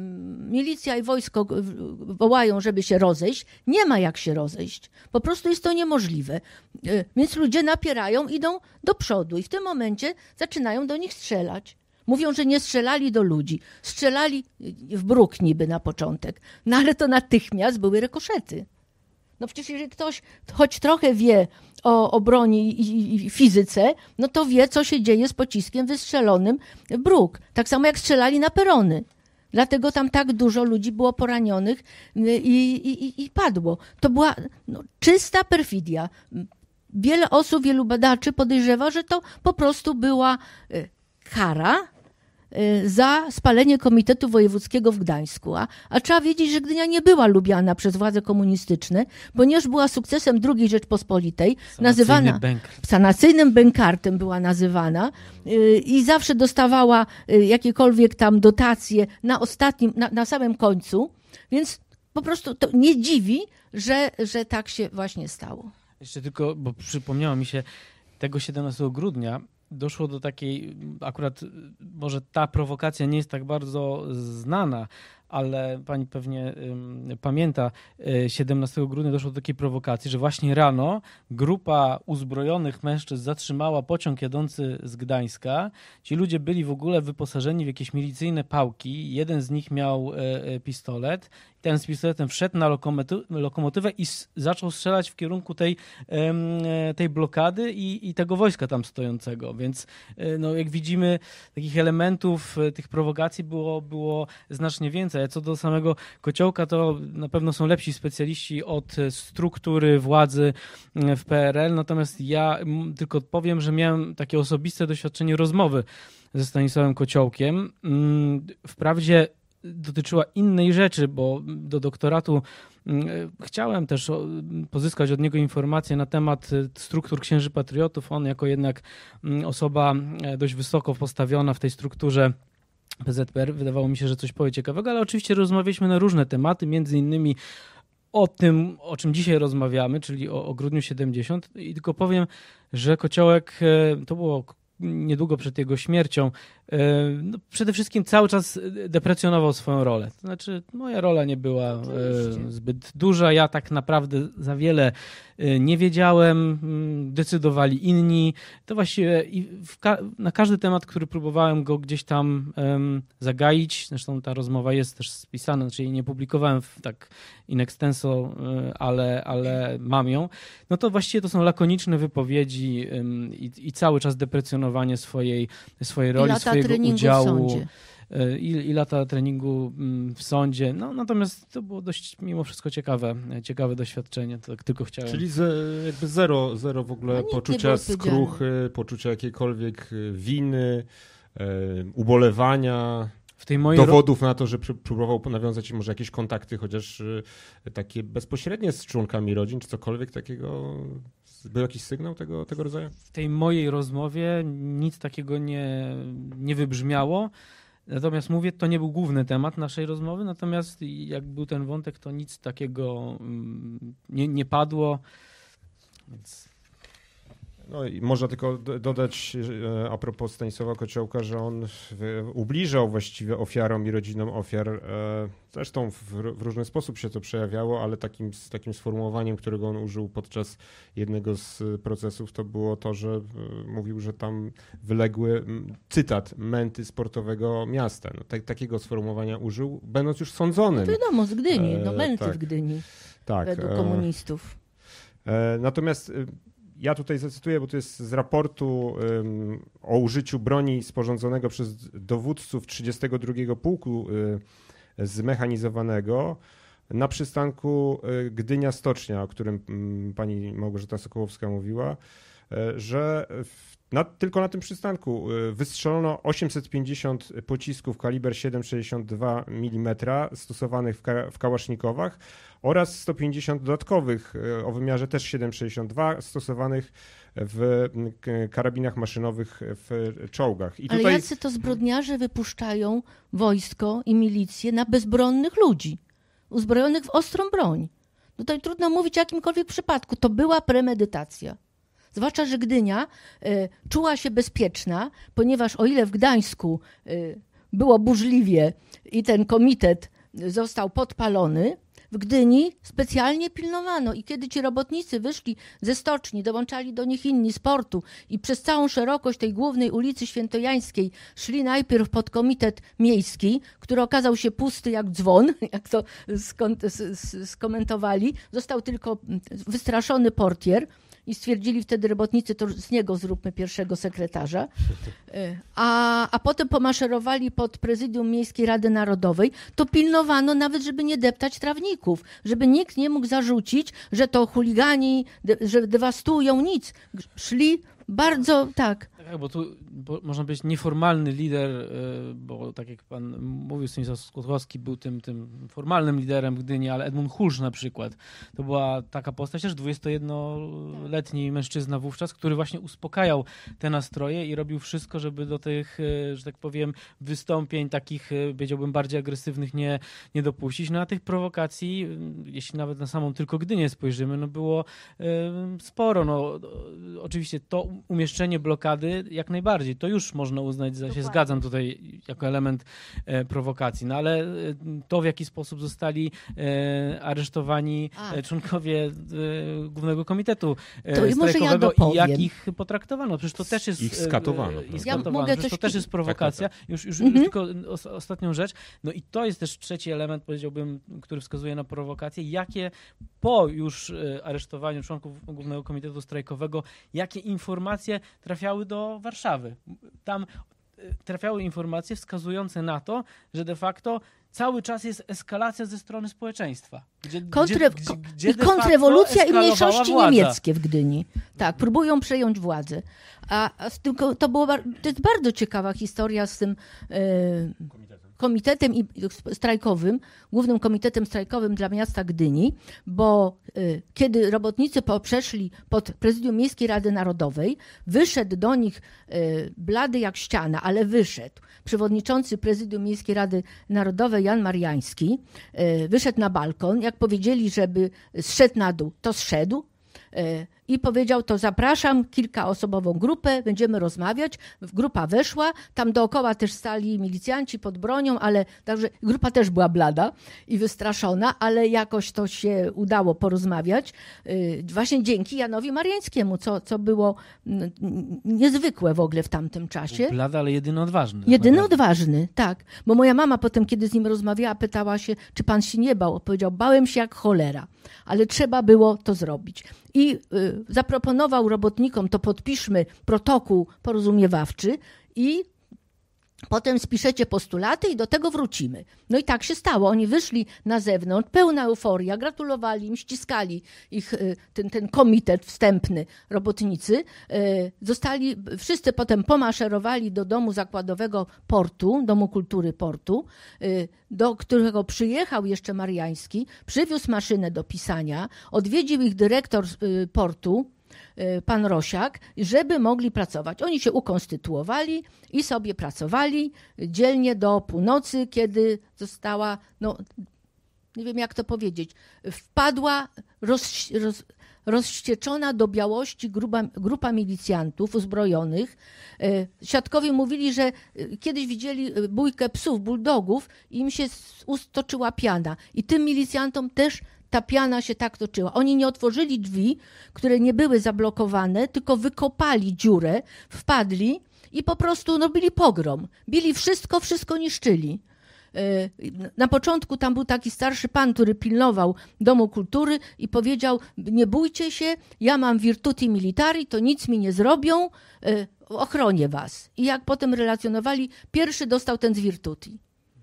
milicja i wojsko wołają, żeby się rozejść. Nie ma jak się rozejść. Po prostu jest to niemożliwe. Yy, więc ludzie napierają, idą do przodu i w tym momencie zaczynają do nich strzelać. Mówią, że nie strzelali do ludzi. Strzelali w bruk niby na początek. No ale to natychmiast były rykoszety. No przecież jeżeli ktoś choć trochę wie o, o broni i, i fizyce, no to wie, co się dzieje z pociskiem wystrzelonym w bruk. Tak samo jak strzelali na perony. Dlatego tam tak dużo ludzi było poranionych i, i, i padło. To była no, czysta perfidia. Wiele osób, wielu badaczy podejrzewa, że to po prostu była kara za spalenie Komitetu Wojewódzkiego w Gdańsku. A, a trzeba wiedzieć, że Gdynia nie była lubiana przez władze komunistyczne, ponieważ była sukcesem drugiej Rzeczpospolitej, nazywana sanacyjnym bękartem była nazywana yy, i zawsze dostawała yy, jakiekolwiek tam dotacje na ostatnim, na, na samym końcu, więc po prostu to nie dziwi, że, że tak się właśnie stało. Jeszcze tylko, bo przypomniało mi się, tego siedemnastego grudnia doszło do takiej, akurat może ta prowokacja nie jest tak bardzo znana, ale pani pewnie y, pamięta, y, siedemnastego grudnia doszło do takiej prowokacji, że właśnie rano grupa uzbrojonych mężczyzn zatrzymała pociąg jadący z Gdańska. Ci ludzie byli w ogóle wyposażeni w jakieś milicyjne pałki. Jeden z nich miał y, y, pistolet. Ten z pistoletem wszedł na lokomoty- lokomotywę i s- zaczął strzelać w kierunku tej, y, tej blokady i, i tego wojska tam stojącego. Więc y, no, jak widzimy, takich elementów y, tych prowokacji było, było znacznie więcej. Co do samego Kociołka, to na pewno są lepsi specjaliści od struktury władzy w P R L, natomiast ja tylko powiem, że miałem takie osobiste doświadczenie rozmowy ze Stanisławem Kociołkiem. Wprawdzie dotyczyła innej rzeczy, bo do doktoratu chciałem też pozyskać od niego informacje na temat struktur księży patriotów. On jako jednak osoba dość wysoko postawiona w tej strukturze P Z P R, wydawało mi się, że coś powie ciekawego, ale oczywiście rozmawialiśmy na różne tematy, między innymi o tym, o czym dzisiaj rozmawiamy, czyli o, o grudniu siedemdziesiątym. I tylko powiem, że Kociołek, to było niedługo przed jego śmiercią, No, przede wszystkim cały czas deprecjonował swoją rolę. To znaczy, moja rola nie była Oczywiście. zbyt duża. Ja tak naprawdę za wiele nie wiedziałem. Decydowali inni. To właściwie w ka- na każdy temat, który próbowałem go gdzieś tam um, zagaić, zresztą ta rozmowa jest też spisana, znaczy jej nie publikowałem w, tak in extenso, ale, ale mam ją. No to właściwie to są lakoniczne wypowiedzi um, i, i cały czas deprecjonowanie swojej, swojej roli, swojego udziału i, i lata treningu w sądzie. No, natomiast to było dość mimo wszystko ciekawe, ciekawe doświadczenie. To tylko chciałem... Czyli ze, jakby zero, zero w ogóle no, poczucia skruchy, poczucia jakiejkolwiek winy, e, ubolewania, w tej mojej dowodów ro... na to, że próbował nawiązać może jakieś kontakty, chociaż takie bezpośrednie z członkami rodzin, czy cokolwiek takiego. Był jakiś sygnał tego, tego rodzaju? W tej mojej rozmowie nic takiego nie, nie wybrzmiało. Natomiast mówię, to nie był główny temat naszej rozmowy, natomiast jak był ten wątek, to nic takiego nie, nie padło. Więc... No i można tylko dodać a propos Stanisława Kociołka, że on ubliżał właściwie ofiarom i rodzinom ofiar. Zresztą w, w różny sposób się to przejawiało, ale takim, takim sformułowaniem, którego on użył podczas jednego z procesów, to było to, że mówił, że tam wyległy, cytat, męty sportowego miasta. No, tak, takiego sformułowania użył, będąc już sądzonym. No wiadomo, z Gdyni, no męty e, tak, w Gdyni, tak, według komunistów. E, natomiast ja tutaj zacytuję, bo to jest z raportu um, o użyciu broni sporządzonego przez dowódców trzydziestego drugiego Pułku y, zmechanizowanego na przystanku y, Gdynia-Stocznia, o którym y, pani Małgorzata Sokołowska mówiła, y, że w, na, tylko na tym przystanku y, wystrzelono osiemset pięćdziesiąt pocisków kaliber siedem przecinek sześćdziesiąt dwa milimetra stosowanych w, ka, w kałasznikowach oraz sto pięćdziesiąt dodatkowych o wymiarze też siedem przecinek sześćdziesiąt dwa stosowanych w karabinach maszynowych w czołgach. I Ale tutaj... jacy to zbrodniarze wypuszczają wojsko i milicję na bezbronnych ludzi, uzbrojonych w ostrą broń. Tutaj trudno mówić o jakimkolwiek przypadku. To była premedytacja. Zwłaszcza, że Gdynia y, czuła się bezpieczna, ponieważ o ile w Gdańsku y, było burzliwie i ten komitet został podpalony, w Gdyni specjalnie pilnowano i kiedy ci robotnicy wyszli ze stoczni, dołączali do nich inni z portu i przez całą szerokość tej głównej ulicy Świętojańskiej szli najpierw pod komitet miejski, który okazał się pusty jak dzwon, jak to skomentowali, został tylko wystraszony portier i stwierdzili wtedy robotnicy, to z niego zróbmy pierwszego sekretarza. A, a potem pomaszerowali pod prezydium Miejskiej Rady Narodowej, to pilnowano nawet, żeby nie deptać trawników, żeby nikt nie mógł zarzucić, że to chuligani, de, że dewastują, nic. Szli bardzo, tak. Tak, bo tu bo można być nieformalny lider, bo tak jak pan mówił, Stanisław Skłodowski był tym, tym formalnym liderem w Gdyni, ale Edmund Hulsz na przykład, to była taka postać, też dwudziestojednoletni mężczyzna wówczas, który właśnie uspokajał te nastroje i robił wszystko, żeby do tych, że tak powiem, wystąpień takich, powiedziałbym, bardziej agresywnych nie, nie dopuścić. No a tych prowokacji, jeśli nawet na samą tylko Gdynię spojrzymy, no było sporo. No, oczywiście to umieszczenie blokady jak najbardziej. To już można uznać, że się zgadzam tutaj jako element e, prowokacji. No ale e, to, w jaki sposób zostali e, aresztowani A. członkowie e, Głównego Komitetu e, Strajkowego ja i jak ich potraktowano. Przecież to też jest... Ich skatowano. E, ich skatowano. Ja Przecież to też jest prowokacja. Tak, tak, tak. Już, już, mhm. już tylko os, ostatnią rzecz. No i to jest też trzeci element, powiedziałbym, który wskazuje na prowokację. Jakie po już e, aresztowaniu członków Głównego Komitetu Strajkowego, jakie informacje trafiały do Warszawy. Tam trafiały informacje wskazujące na to, że de facto cały czas jest eskalacja ze strony społeczeństwa. Gdzie, Kontre, gdzie, gdzie I kontrrewolucja i mniejszości władza. niemieckie w Gdyni. Tak, próbują przejąć władzę. A, a tylko to, było, to jest bardzo ciekawa historia z tym e, komitetem i, strajkowym, Głównym Komitetem Strajkowym dla miasta Gdyni, bo y, kiedy robotnicy po, przeszli pod prezydium Miejskiej Rady Narodowej, wyszedł do nich y, blady jak ściana, ale wyszedł przewodniczący prezydium Miejskiej Rady Narodowej Jan Mariański, y, wyszedł na balkon, jak powiedzieli, żeby zszedł na dół, to zszedł. Y, i powiedział, to zapraszam kilkaosobową grupę, będziemy rozmawiać. Grupa weszła, tam dookoła też stali milicjanci pod bronią, ale także grupa też była blada i wystraszona, ale jakoś to się udało porozmawiać. Właśnie dzięki Janowi Mariańskiemu, co, co było niezwykłe w ogóle w tamtym czasie. Blada, ale jedyny odważny. Jedyny naprawdę. odważny, tak. Bo moja mama potem, kiedy z nim rozmawiała, pytała się, czy pan się nie bał. Powiedział, bałem się jak cholera, ale trzeba było to zrobić. I y, zaproponował robotnikom, to podpiszmy protokół porozumiewawczy i potem spiszecie postulaty i do tego wrócimy. No i tak się stało. Oni wyszli na zewnątrz, pełna euforia, gratulowali im, ściskali ich ten, ten komitet wstępny, robotnicy. Zostali, wszyscy potem pomaszerowali do domu zakładowego Portu, Domu Kultury Portu, do którego przyjechał jeszcze Mariański, przywiózł maszynę do pisania, odwiedził ich dyrektor portu, pan Rosiak, żeby mogli pracować. Oni się ukonstytuowali i sobie pracowali dzielnie do północy, kiedy została, no nie wiem jak to powiedzieć, wpadła roz, roz, rozścieczona do białości grupa, grupa milicjantów uzbrojonych. Świadkowie mówili, że kiedyś widzieli bójkę psów, bulldogów i im się z ust toczyła piana. I tym milicjantom też ta piana się tak toczyła. Oni nie otworzyli drzwi, które nie były zablokowane, tylko wykopali dziurę, wpadli i po prostu no, bili pogrom. Bili wszystko, wszystko niszczyli. Na początku tam był taki starszy pan, który pilnował Domu Kultury i powiedział, nie bójcie się, ja mam virtuti militari, to nic mi nie zrobią, ochronię was. I jak potem relacjonowali, pierwszy dostał ten z virtuti.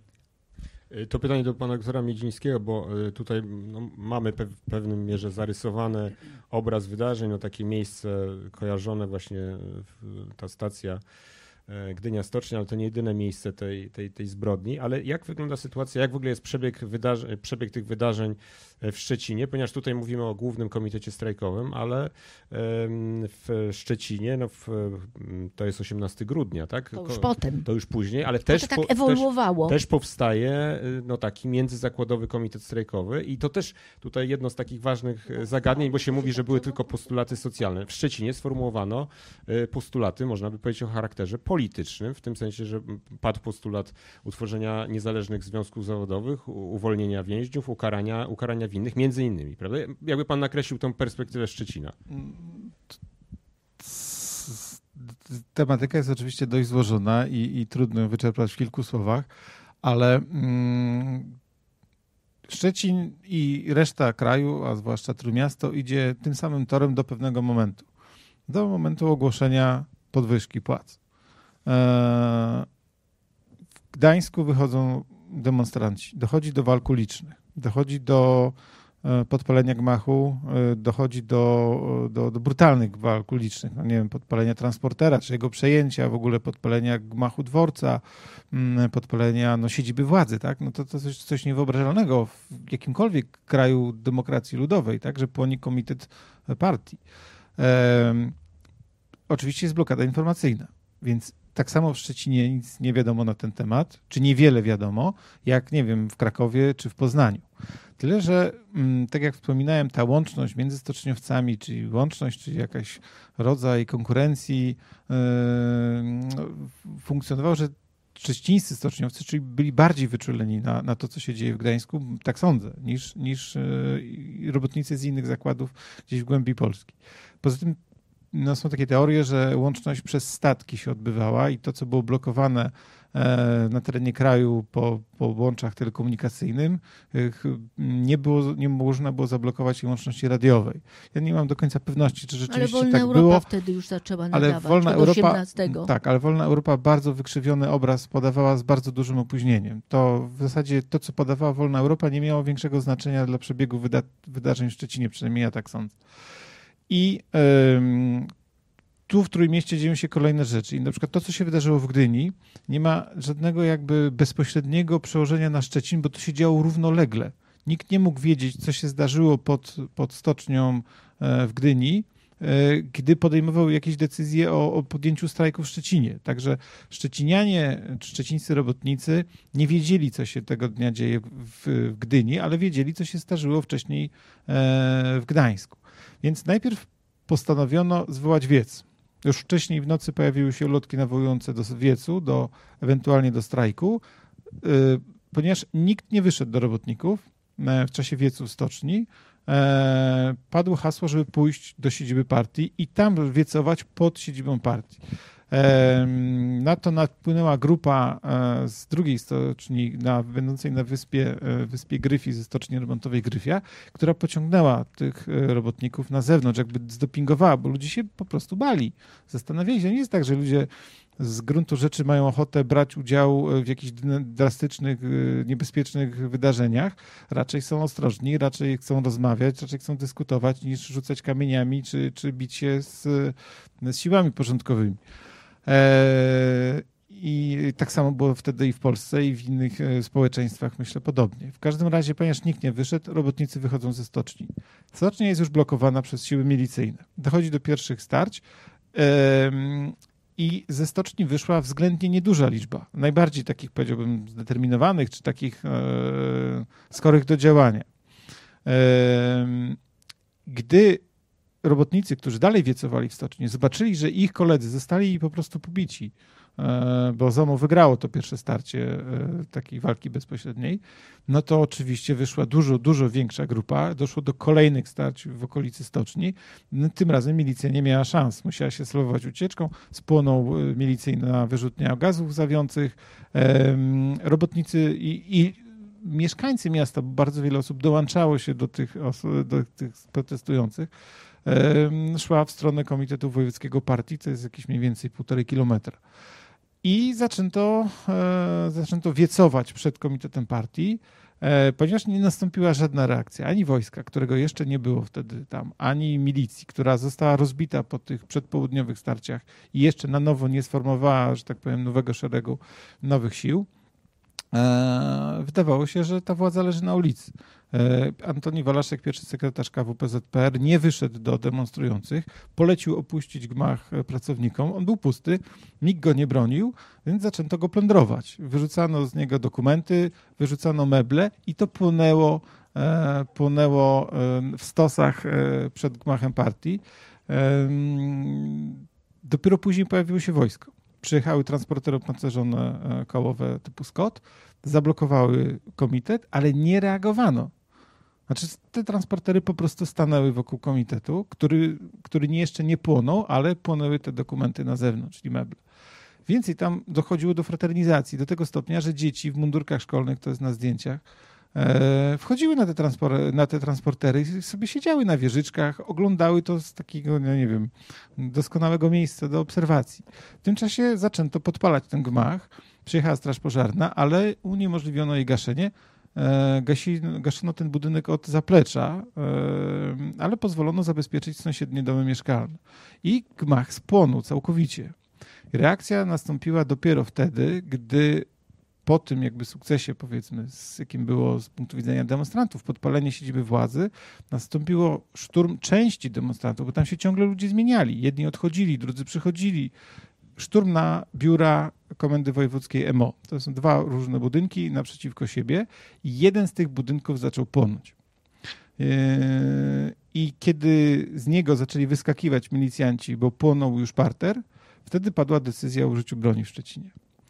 To pytanie do pana doktora Miedzińskiego, bo tutaj no, mamy pe- w pewnym mierze zarysowany obraz wydarzeń, no takie miejsce kojarzone właśnie, ta stacja Gdynia Stocznia, ale to nie jedyne miejsce tej, tej, tej zbrodni, ale jak wygląda sytuacja, jak w ogóle jest przebieg, wydarzeń, przebieg tych wydarzeń w Szczecinie, ponieważ tutaj mówimy o Głównym Komitecie Strajkowym, ale w Szczecinie, no w, to jest osiemnastego grudnia, tak? To już potem. To już później, ale to też, to tak po, ewoluowało. Też, też powstaje no, taki międzyzakładowy komitet strajkowy i to też tutaj jedno z takich ważnych zagadnień, bo się mówi, że były tylko postulaty socjalne. W Szczecinie sformułowano postulaty, można by powiedzieć, o charakterze politycznym, w tym sensie, że padł postulat utworzenia niezależnych związków zawodowych, uwolnienia więźniów, ukarania, ukarania winnych, między innymi, prawda? Jakby pan nakreślił tę perspektywę Szczecina? Tematyka jest oczywiście dość złożona i, i trudno ją wyczerpać w kilku słowach, ale mm, Szczecin i reszta kraju, a zwłaszcza Trójmiasto, idzie tym samym torem do pewnego momentu. Do momentu ogłoszenia podwyżki płac. W Gdańsku wychodzą demonstranci, dochodzi do walk ulicznych, dochodzi do podpalenia gmachu, dochodzi do, do, do brutalnych walk ulicznych, no nie wiem, podpalenia transportera, czy jego przejęcia, w ogóle podpalenia gmachu dworca, podpalenia no, siedziby władzy, tak? No to, to coś, coś niewyobrażalnego w jakimkolwiek kraju demokracji ludowej, tak? Że płoni komitet partii. Um, oczywiście jest blokada informacyjna, więc tak samo w Szczecinie nic nie wiadomo na ten temat, czy niewiele wiadomo, jak, nie wiem, w Krakowie czy w Poznaniu. Tyle, że tak jak wspominałem, ta łączność między stoczniowcami, czyli łączność, czyli jakaś rodzaj konkurencji yy, funkcjonował, że szczecińscy stoczniowcy, czyli byli bardziej wyczuleni na, na to, co się dzieje w Gdańsku, tak sądzę, niż, niż yy, robotnicy z innych zakładów gdzieś w głębi Polski. Poza tym no, są takie teorie, że łączność przez statki się odbywała i to, co było blokowane na terenie kraju po, po łączach telekomunikacyjnym, nie, było, nie można było zablokować jej łączności radiowej. Ja nie mam do końca pewności, czy rzeczywiście ale tak Wolna było. Europa wtedy już zaczęła nadawać, ale Wolna od Europa, osiemnastego. Tak, ale Wolna Europa bardzo wykrzywiony obraz podawała z bardzo dużym opóźnieniem. To w zasadzie to, co podawała Wolna Europa, nie miało większego znaczenia dla przebiegu wyda- wydarzeń w Szczecinie, przynajmniej ja tak sądzę. I ym, tu w Trójmieście dzieją się kolejne rzeczy. I na przykład to, co się wydarzyło w Gdyni, nie ma żadnego jakby bezpośredniego przełożenia na Szczecin, bo to się działo równolegle. Nikt nie mógł wiedzieć, co się zdarzyło pod, pod stocznią w Gdyni, gdy podejmował jakieś decyzje o, o podjęciu strajku w Szczecinie. Także szczecinianie, szczecińscy robotnicy nie wiedzieli, co się tego dnia dzieje w, w Gdyni, ale wiedzieli, co się zdarzyło wcześniej w Gdańsku. Więc najpierw postanowiono zwołać wiec. Już wcześniej w nocy pojawiły się ulotki nawołujące do wiecu, do, ewentualnie do strajku, ponieważ nikt nie wyszedł do robotników w czasie wiecu w stoczni. Padło hasło, żeby pójść do siedziby partii i tam wiecować pod siedzibą partii. Na to napłynęła grupa z drugiej stoczni, na, będącej na wyspie, wyspie Gryfii, ze stoczni remontowej Gryfia, która pociągnęła tych robotników na zewnątrz, jakby zdopingowała, bo ludzie się po prostu bali. Zastanawiali się, nie jest tak, że ludzie z gruntu rzeczy mają ochotę brać udział w jakichś drastycznych, niebezpiecznych wydarzeniach. Raczej są ostrożni, raczej chcą rozmawiać, raczej chcą dyskutować, niż rzucać kamieniami, czy, czy bić się z, z siłami porządkowymi. I tak samo było wtedy i w Polsce, i w innych społeczeństwach, myślę, podobnie. W każdym razie, ponieważ nikt nie wyszedł, robotnicy wychodzą ze stoczni. Stocznia jest już blokowana przez siły milicyjne. Dochodzi do pierwszych starć i ze stoczni wyszła względnie nieduża liczba. Najbardziej takich, powiedziałbym, zdeterminowanych, czy takich skorych do działania. Gdy robotnicy, którzy dalej wiecowali w stoczni, zobaczyli, że ich koledzy zostali po prostu pobici, bo ZOMO wygrało to pierwsze starcie takiej walki bezpośredniej, no to oczywiście wyszła dużo, dużo większa grupa. Doszło do kolejnych starć w okolicy stoczni. Tym razem milicja nie miała szans. Musiała się solować ucieczką. Spłonął milicyjna wyrzutnia gazów łzawiących. Robotnicy i, i mieszkańcy miasta, bo bardzo wiele osób dołączało się do tych, do tych protestujących, szła w stronę Komitetu Wojewódzkiego Partii, to jest jakieś mniej więcej półtorej kilometra. I zaczęto, zaczęto wiecować przed Komitetem Partii, ponieważ nie nastąpiła żadna reakcja, ani wojska, którego jeszcze nie było wtedy tam, ani milicji, która została rozbita po tych przedpołudniowych starciach i jeszcze na nowo nie sformowała, że tak powiem, nowego szeregu nowych sił. Wydawało się, że ta władza leży na ulicy. Antoni Walaszek, pierwszy sekretarz K W P Z P R, nie wyszedł do demonstrujących, polecił opuścić gmach pracownikom. On był pusty, nikt go nie bronił, więc zaczęto go plądrować. Wyrzucano z niego dokumenty, wyrzucano meble i to płonęło, płonęło w stosach przed gmachem partii. Dopiero później pojawiło się wojsko. Przyjechały transportery opancerzone kołowe typu Scott, zablokowały komitet, ale nie reagowano. Znaczy te transportery po prostu stanęły wokół komitetu, który, który nie jeszcze nie płonął, ale płonęły te dokumenty na zewnątrz, czyli meble. Więcej tam dochodziło do fraternizacji, do tego stopnia, że dzieci w mundurkach szkolnych, to jest na zdjęciach, e, wchodziły na te, transpor- na te transportery i sobie siedziały na wieżyczkach, oglądały to z takiego, no nie wiem, doskonałego miejsca do obserwacji. W tym czasie zaczęto podpalać ten gmach, przyjechała straż pożarna, ale uniemożliwiono jej gaszenie. Gasi, gaszono ten budynek od zaplecza, ale pozwolono zabezpieczyć sąsiednie domy mieszkalne. I gmach spłonął całkowicie. Reakcja nastąpiła dopiero wtedy, gdy po tym jakby sukcesie, powiedzmy, z jakim było z punktu widzenia demonstrantów, podpalenie siedziby władzy, nastąpiło szturm części demonstrantów, bo tam się ciągle ludzie zmieniali. Jedni odchodzili, drudzy przychodzili. Szturm na biura Komendy Wojewódzkiej M O. To są dwa różne budynki naprzeciwko siebie i jeden z tych budynków zaczął płonąć. I kiedy z niego zaczęli wyskakiwać milicjanci, bo płonął już parter, wtedy padła decyzja o użyciu broni w Szczecinie.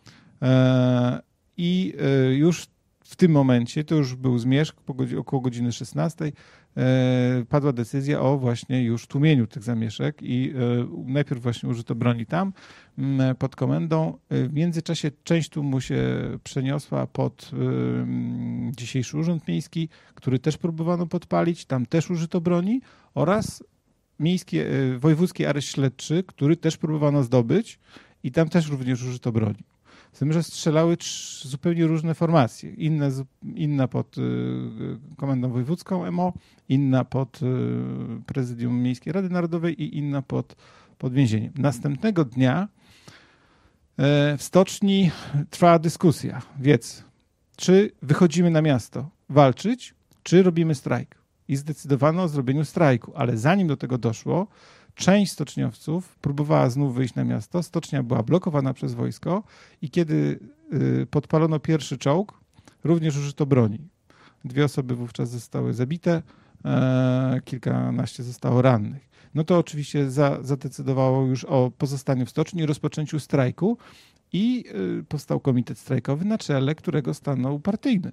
I już w tym momencie, to już był zmierzch, około godziny szesnastej, padła decyzja o właśnie już tłumieniu tych zamieszek i najpierw właśnie użyto broni tam pod komendą. W międzyczasie część tłumu się przeniosła pod dzisiejszy Urząd Miejski, który też próbowano podpalić, tam też użyto broni oraz miejski, wojewódzki areszt śledczy, który też próbowano zdobyć i tam też również użyto broni. Z tym, że strzelały trz, zupełnie różne formacje. Inne, inna pod y, Komendą Wojewódzką M O, inna pod y, Prezydium Miejskiej Rady Narodowej i inna pod, pod więzieniem. Następnego dnia y, w stoczni trwała dyskusja, wiec, czy wychodzimy na miasto walczyć, czy robimy strajk. I zdecydowano o zrobieniu strajku, ale zanim do tego doszło, część stoczniowców próbowała znów wyjść na miasto. Stocznia była blokowana przez wojsko i kiedy podpalono pierwszy czołg, również użyto broni. Dwie osoby wówczas zostały zabite, kilkanaście zostało rannych. no to oczywiście za, zadecydowało już o pozostaniu w stoczni i rozpoczęciu strajku i y, powstał komitet strajkowy, na czele którego stanął partyjny.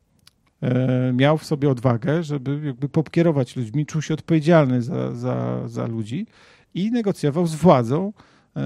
E, miał w sobie odwagę, żeby jakby pokierować ludźmi, czuł się odpowiedzialny za, za, za ludzi i negocjował z władzą e,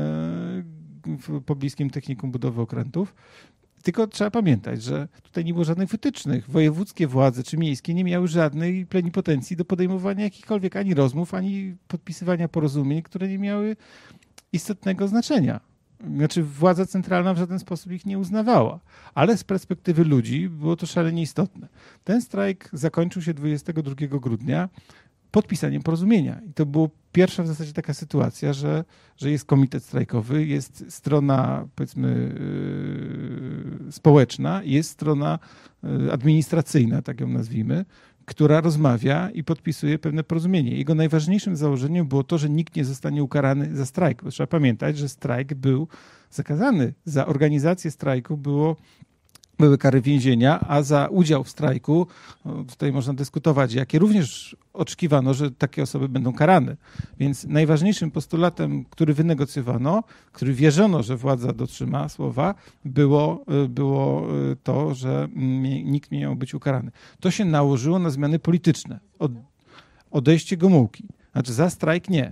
w pobliskim technikum budowy okrętów. Tylko trzeba pamiętać, że tutaj nie było żadnych wytycznych. Wojewódzkie władze czy miejskie nie miały żadnej plenipotencji do podejmowania jakichkolwiek ani rozmów, ani podpisywania porozumień, które nie miały istotnego znaczenia. Znaczy władza centralna w żaden sposób ich nie uznawała. Ale z perspektywy ludzi było to szalenie istotne. Ten strajk zakończył się dwudziestego drugiego grudnia podpisaniem porozumienia. I to była pierwsza w zasadzie taka sytuacja, że, że jest komitet strajkowy, jest strona, powiedzmy, yy, społeczna, jest strona yy, administracyjna, tak ją nazwijmy, która rozmawia i podpisuje pewne porozumienie. Jego najważniejszym założeniem było to, że nikt nie zostanie ukarany za strajk. Bo trzeba pamiętać, że strajk był zakazany. Za organizację strajku było były kary więzienia, a za udział w strajku, no tutaj można dyskutować, jakie również oczekiwano, że takie osoby będą karane. Więc najważniejszym postulatem, który wynegocjowano, który wierzono, że władza dotrzyma słowa, było, było to, że nikt nie miał być ukarany. To się nałożyło na zmiany polityczne. Od, odejście Gomułki. Znaczy za strajk nie.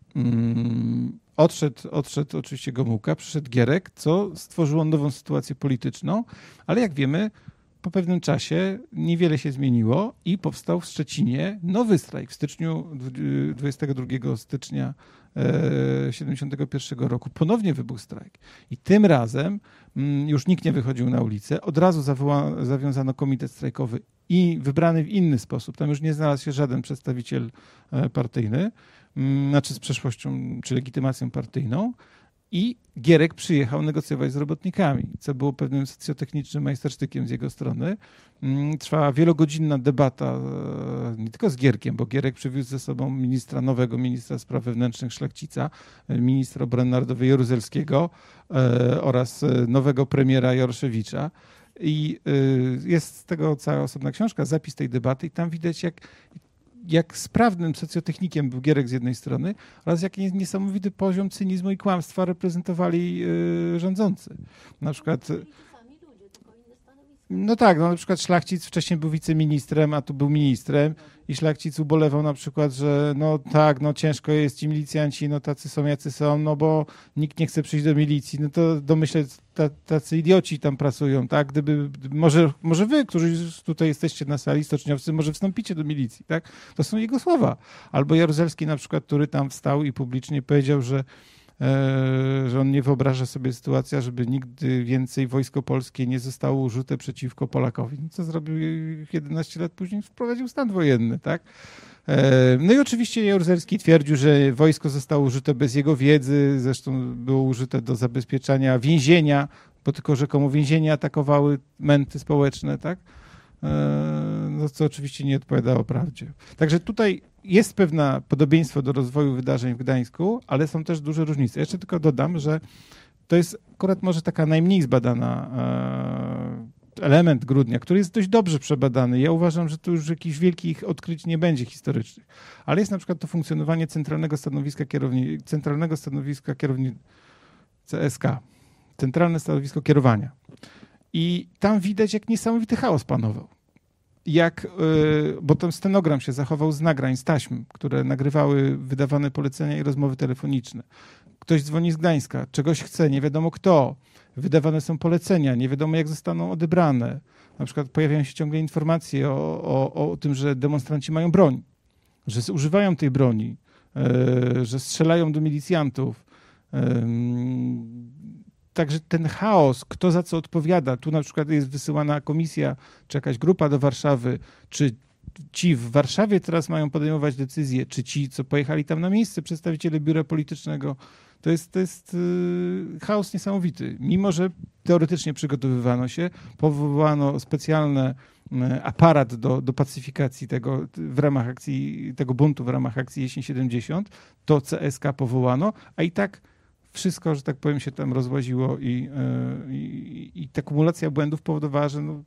Hmm. Odszedł, odszedł oczywiście Gomułka, przyszedł Gierek, co stworzyło nową sytuację polityczną, ale jak wiemy, po pewnym czasie niewiele się zmieniło i powstał w Szczecinie nowy strajk. W styczniu, dwudziestego drugiego stycznia siedemdziesiątego pierwszego roku ponownie wybuchł strajk. I tym razem już nikt nie wychodził na ulicę. Od razu zawoła, zawiązano komitet strajkowy i wybrany w inny sposób. Tam już nie znalazł się żaden przedstawiciel partyjny, znaczy z przeszłością czy legitymacją partyjną. I Gierek przyjechał negocjować z robotnikami, co było pewnym socjotechnicznym majstersztykiem z jego strony. Trwała wielogodzinna debata nie tylko z Gierkiem, bo Gierek przywiózł ze sobą ministra, nowego ministra spraw wewnętrznych Szlachcica, ministra obrony narodowej Jaruzelskiego oraz nowego premiera Jaroszewicza. I jest z tego cała osobna książka, zapis tej debaty i tam widać, jak jak sprawnym socjotechnikiem był Gierek z jednej strony oraz jaki niesamowity poziom cynizmu i kłamstwa reprezentowali yy, rządzący. Na przykład... No tak, no na przykład Szlachcic wcześniej był wiceministrem, a tu był ministrem i Szlachcic ubolewał na przykład, że no tak, no ciężko jest, ci milicjanci, no tacy są, jacy są, no bo nikt nie chce przyjść do milicji, no to domyślę, tacy idioci tam pracują, tak? Gdyby, może, może wy, którzy tutaj jesteście na sali, stoczniowcy, może wstąpicie do milicji, tak? To są jego słowa. Albo Jaruzelski na przykład, który tam wstał i publicznie powiedział, że że on nie wyobraża sobie sytuacji, żeby nigdy więcej wojsko polskie nie zostało użyte przeciwko Polakowi. No co zrobił jedenaście lat później? Wprowadził stan wojenny, tak? No i oczywiście Jaruzelski twierdził, że wojsko zostało użyte bez jego wiedzy, zresztą było użyte do zabezpieczania więzienia, bo tylko rzekomo więzienia atakowały męty społeczne, tak? No, co oczywiście nie odpowiadało prawdzie. Także tutaj jest pewne podobieństwo do rozwoju wydarzeń w Gdańsku, ale są też duże różnice. Jeszcze tylko dodam, że to jest akurat może taka najmniej zbadana element grudnia, który jest dość dobrze przebadany. Ja uważam, że tu już jakichś wielkich odkryć nie będzie historycznych. Ale jest na przykład to funkcjonowanie centralnego stanowiska kierowni, centralnego stanowiska kierowni C S K, centralne stanowisko kierowania. I tam widać, jak niesamowity chaos panował. Jak, bo ten stenogram się zachował z nagrań, z taśm, które nagrywały wydawane polecenia i rozmowy telefoniczne. Ktoś dzwoni z Gdańska, czegoś chce, nie wiadomo kto. Wydawane są polecenia, nie wiadomo jak zostaną odebrane. Na przykład pojawiają się ciągle informacje o, o, o tym, że demonstranci mają broń, że używają tej broni, że strzelają do milicjantów. Także ten chaos, kto za co odpowiada, tu na przykład jest wysyłana komisja, czy jakaś grupa do Warszawy, czy ci w Warszawie teraz mają podejmować decyzje, czy ci, co pojechali tam na miejsce, przedstawiciele biura politycznego, to jest, to jest yy, chaos niesamowity. Mimo że teoretycznie przygotowywano się, powołano specjalny yy, aparat do, do pacyfikacji tego w ramach akcji, tego buntu w ramach akcji Jesień siedemdziesiąt, to C S K powołano, a i tak wszystko, że tak powiem, się tam rozłaziło i, i, i ta kumulacja błędów powodowała, że no,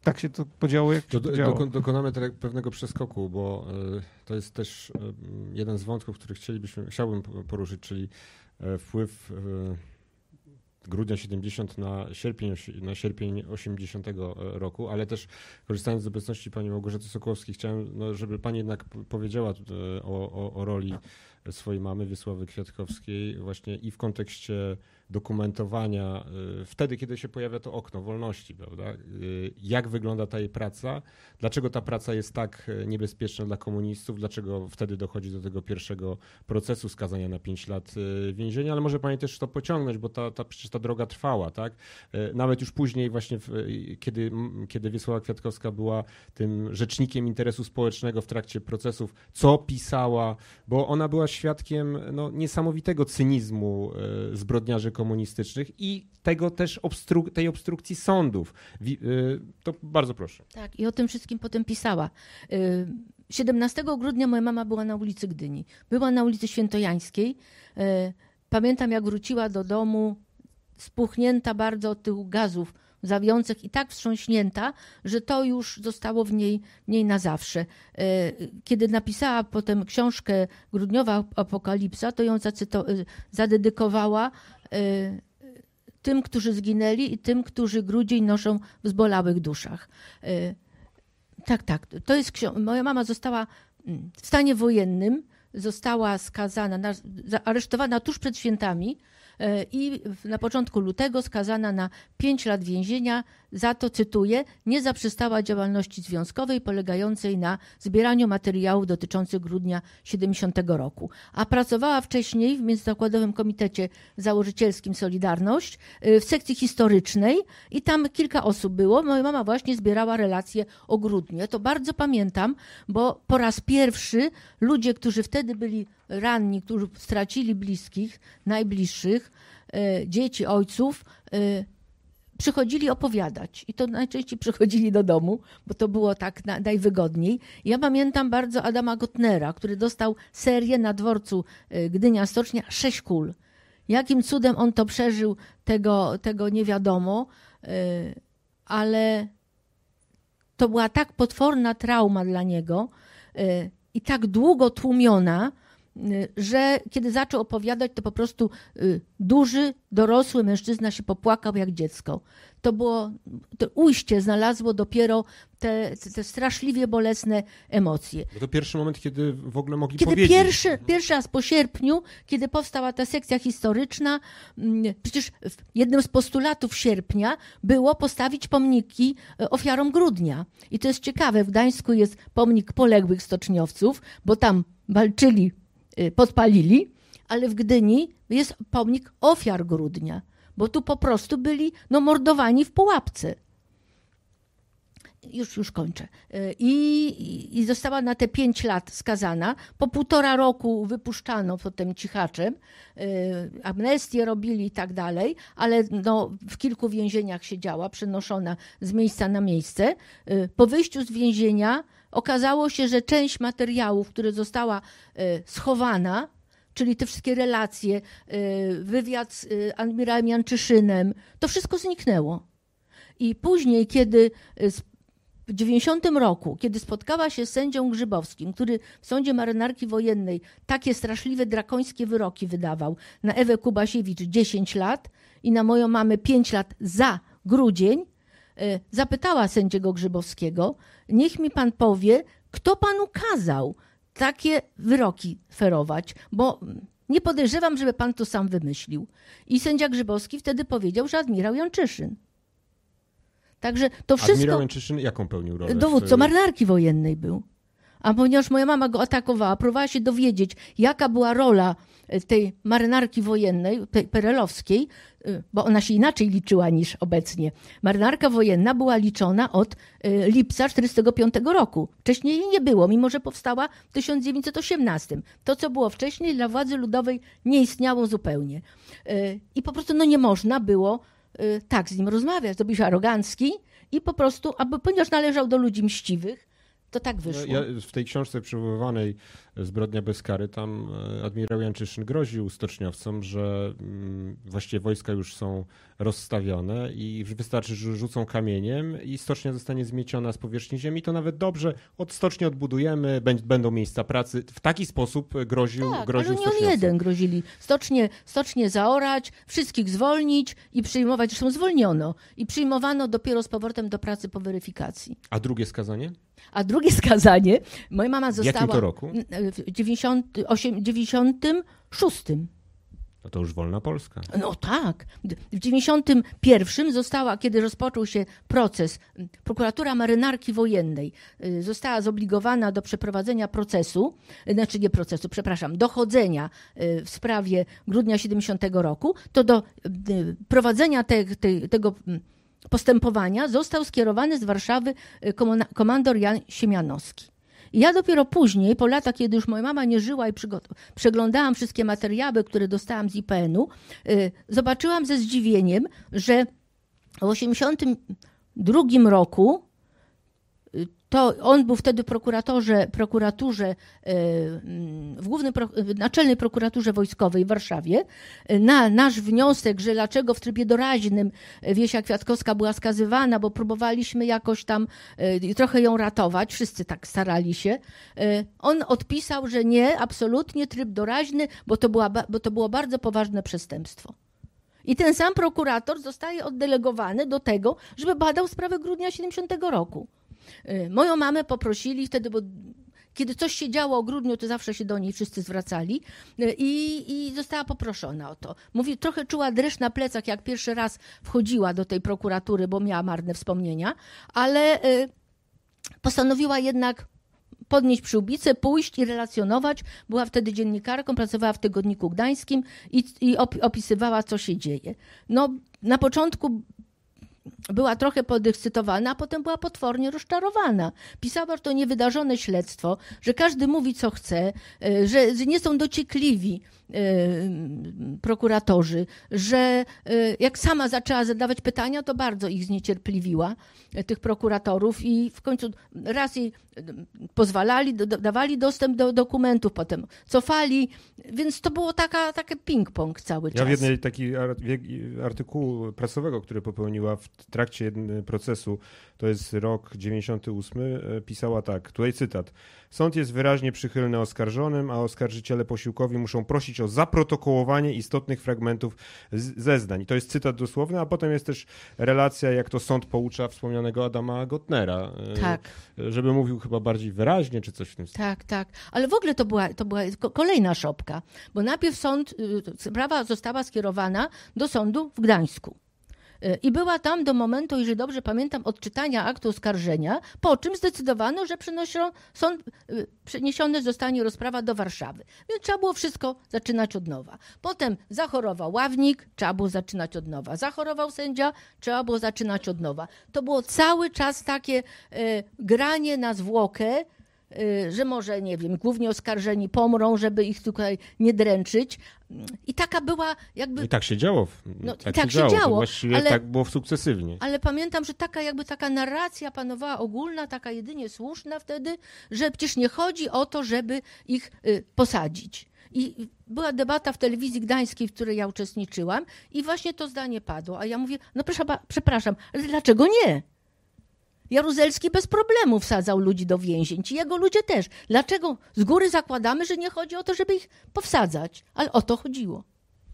tak się to podziało, jak to, się podziało. Do, dokonamy teraz pewnego przeskoku, bo y, to jest też y, jeden z wątków, który chcielibyśmy, chciałbym poruszyć, czyli y, wpływ y, grudnia siedemdziesiątego na sierpień, na sierpień osiemdziesiątego roku, ale też korzystając z obecności pani Małgorzaty Sokołowskiej, chciałem, no, żeby pani jednak powiedziała o, o, o roli swojej mamy, Wiesławy Kwiatkowskiej, właśnie i w kontekście dokumentowania wtedy, kiedy się pojawia to okno wolności, prawda? Jak wygląda ta jej praca, dlaczego ta praca jest tak niebezpieczna dla komunistów, dlaczego wtedy dochodzi do tego pierwszego procesu skazania na pięć lat więzienia, ale może pani też to pociągnąć, bo ta, ta, przecież ta droga trwała, tak? Nawet już później właśnie, w, kiedy, kiedy Wiesława Kwiatkowska była tym rzecznikiem interesu społecznego w trakcie procesów, co pisała, bo ona była świadkiem no, niesamowitego cynizmu zbrodniarzy komunistycznych i tego też obstru- tej obstrukcji sądów. To bardzo proszę. Tak, i o tym wszystkim potem pisała. siedemnastego grudnia moja mama była na ulicy Gdyni. Była na ulicy Świętojańskiej. Pamiętam, jak wróciła do domu, spuchnięta bardzo od tych gazów zawiących i tak wstrząśnięta, że to już zostało w niej, w niej na zawsze. Kiedy napisała potem książkę Grudniowa Apokalipsa, to ją zacyto- zadedykowała tym, którzy zginęli i tym, którzy grudzień noszą w zbolałych duszach. Tak, tak. To jest ksi- Moja mama została w stanie wojennym, została skazana, na, aresztowana tuż przed świętami i na początku lutego skazana na pięć lat więzienia za to, cytuję, nie zaprzestała działalności związkowej polegającej na zbieraniu materiałów dotyczących grudnia siedemdziesiątego roku. A pracowała wcześniej w Międzyzakładowym Komitecie Założycielskim Solidarność w sekcji historycznej i tam kilka osób było. Moja mama właśnie zbierała relacje o grudniu. Ja to bardzo pamiętam, bo po raz pierwszy ludzie, którzy wtedy byli ranni, którzy stracili bliskich, najbliższych, dzieci, ojców, przychodzili opowiadać i to najczęściej przychodzili do domu, bo to było tak na, najwygodniej. Ja pamiętam bardzo Adama Gotnera, który dostał serię na dworcu Gdynia Stocznia, sześć kul. Jakim cudem on to przeżył, tego, tego nie wiadomo, ale to była tak potworna trauma dla niego i tak długo tłumiona, że kiedy zaczął opowiadać, to po prostu duży, dorosły mężczyzna się popłakał jak dziecko. To było, to ujście znalazło dopiero te, te straszliwie bolesne emocje. Bo to pierwszy moment, kiedy w ogóle mogli kiedy powiedzieć. Pierwszy, pierwszy raz po sierpniu, kiedy powstała ta sekcja historyczna, przecież jednym z postulatów sierpnia było postawić pomniki ofiarom grudnia. I to jest ciekawe, w Gdańsku jest pomnik poległych stoczniowców, bo tam walczyli, podpalili, ale w Gdyni jest pomnik ofiar grudnia, bo tu po prostu byli no, mordowani w pułapce. Już, już kończę. I, I została na te pięć lat skazana. Po półtora roku wypuszczano potem cichaczem. Amnestię robili i tak dalej, ale no, w kilku więzieniach siedziała, przenoszona z miejsca na miejsce. Po wyjściu z więzienia okazało się, że część materiałów, które została schowana, czyli te wszystkie relacje, wywiad z admirałem Janczyszynem, to wszystko zniknęło. I później, kiedy w dziewięćdziesiątym roku, kiedy spotkała się z sędzią Grzybowskim, który w Sądzie Marynarki Wojennej takie straszliwe, drakońskie wyroki wydawał, na Ewę Kubasiewicz dziesięć lat i na moją mamę pięć lat za grudzień, zapytała sędziego Grzybowskiego, niech mi pan powie, kto panu kazał takie wyroki ferować, bo nie podejrzewam, żeby pan to sam wymyślił. I sędzia Grzybowski wtedy powiedział, że admirał Janczyszyn. Także to wszystko... Admirał Janczyszyn jaką pełnił rolę? Dowódcą Marynarki Wojennej był. A ponieważ moja mama go atakowała, próbowała się dowiedzieć, jaka była rola tej marynarki wojennej, tej perelowskiej, bo ona się inaczej liczyła niż obecnie. Marynarka wojenna była liczona od lipca czterdziestego piątego roku. Wcześniej jej nie było, mimo że powstała w tysiąc dziewięćset osiemnastym. To, co było wcześniej, dla władzy ludowej nie istniało zupełnie. I po prostu no, nie można było tak z nim rozmawiać. To był arogancki i po prostu, aby, ponieważ należał do ludzi mściwych, To tak wyszło. Ja w tej książce przywoływanej Zbrodnia bez kary, tam admirał Janczyszyn groził stoczniowcom, że właściwie wojska już są rozstawione i wystarczy, że rzucą kamieniem i stocznia zostanie zmieciona z powierzchni ziemi. To nawet dobrze, od stoczni odbudujemy, będą miejsca pracy. W taki sposób groził, tak, groził ale nie on jeden grozili. Stocznie, stocznie zaorać, wszystkich zwolnić i przyjmować, zresztą zwolniono i przyjmowano dopiero z powrotem do pracy po weryfikacji. A drugie skazanie? A drugie skazanie, moja mama została... W jakim to roku? W dziewięćdziesiątym szóstym. No to już wolna Polska. No tak. W dziewięćdziesiątym pierwszym została, kiedy rozpoczął się proces, prokuratura marynarki wojennej została zobligowana do przeprowadzenia procesu, znaczy nie procesu, przepraszam, dochodzenia w sprawie grudnia siedemdziesiątego roku, to do prowadzenia te, te, tego postępowania został skierowany z Warszawy komandor Jan Siemianowski. I ja dopiero później, po latach, kiedy już moja mama nie żyła i przeglądałam wszystkie materiały, które dostałam z I P N u, y, zobaczyłam ze zdziwieniem, że w osiemdziesiątym drugim roku y, to on był wtedy w prokuratorze, prokuraturze, w głównej, w naczelnej prokuraturze wojskowej w Warszawie. Na nasz wniosek, że dlaczego w trybie doraźnym Wiesia Kwiatkowska była skazywana, bo próbowaliśmy jakoś tam trochę ją ratować, wszyscy tak starali się. On odpisał, że nie, absolutnie tryb doraźny, bo to, była, bo to było bardzo poważne przestępstwo. I ten sam prokurator zostaje oddelegowany do tego, żeby badał sprawę grudnia siedemdziesiątego roku. Moją mamę poprosili wtedy, bo kiedy coś się działo o grudniu, to zawsze się do niej wszyscy zwracali i, i została poproszona o to. Mówi, trochę czuła dreszcz na plecach, jak pierwszy raz wchodziła do tej prokuratury, bo miała marne wspomnienia, ale postanowiła jednak podnieść przyłbicę, pójść i relacjonować. Była wtedy dziennikarką, pracowała w Tygodniku Gdańskim i, i opisywała, co się dzieje. No, na początku była trochę podekscytowana, a potem była potwornie rozczarowana. Pisała, że to niewydarzone śledztwo, że każdy mówi, co chce, że nie są dociekliwi prokuratorzy, że jak sama zaczęła zadawać pytania, to bardzo ich zniecierpliwiła, tych prokuratorów, i w końcu raz jej pozwalali, dawali dostęp do dokumentów, potem cofali, więc to było taka, taki ping-pong cały czas. Ja w jednej takiej artykułu prasowego, który popełniła w trakcie procesu, to jest rok dziewięćdziesiąty ósmy, pisała tak, tutaj cytat: sąd jest wyraźnie przychylny oskarżonym, a oskarżyciele posiłkowi muszą prosić o zaprotokołowanie istotnych fragmentów zeznań. I to jest cytat dosłowny, a potem jest też relacja, jak to sąd poucza wspomnianego Adama Gotnera. Tak. Żeby mówił chyba bardziej wyraźnie, czy coś w tym stylu. Tak, tak. Ale w ogóle to była, to była kolejna szopka, bo najpierw sąd, sprawa została skierowana do sądu w Gdańsku. I była tam do momentu, jeżeli dobrze pamiętam, odczytania aktu oskarżenia, po czym zdecydowano, że przenoszą, sąd, przeniesione zostanie rozprawa do Warszawy. Więc trzeba było wszystko zaczynać od nowa. Potem zachorował ławnik, trzeba było zaczynać od nowa. Zachorował sędzia, trzeba było zaczynać od nowa. To było cały czas takie e, granie na zwłokę, że może, nie wiem, głównie oskarżeni pomrą, żeby ich tutaj nie dręczyć. I taka była jakby... I tak się działo. No, tak, tak się działo. działo, Właściwie ale, tak było sukcesywnie. Ale pamiętam, że taka jakby taka narracja panowała ogólna, taka jedynie słuszna wtedy, że przecież nie chodzi o to, żeby ich y, posadzić. I była debata w telewizji gdańskiej, w której ja uczestniczyłam, i właśnie to zdanie padło. A ja mówię, no proszę, przepraszam, ale dlaczego nie? Jaruzelski bez problemu wsadzał ludzi do więzień, ci jego ludzie też. Dlaczego z góry zakładamy, że nie chodzi o to, żeby ich powsadzać? Ale o to chodziło.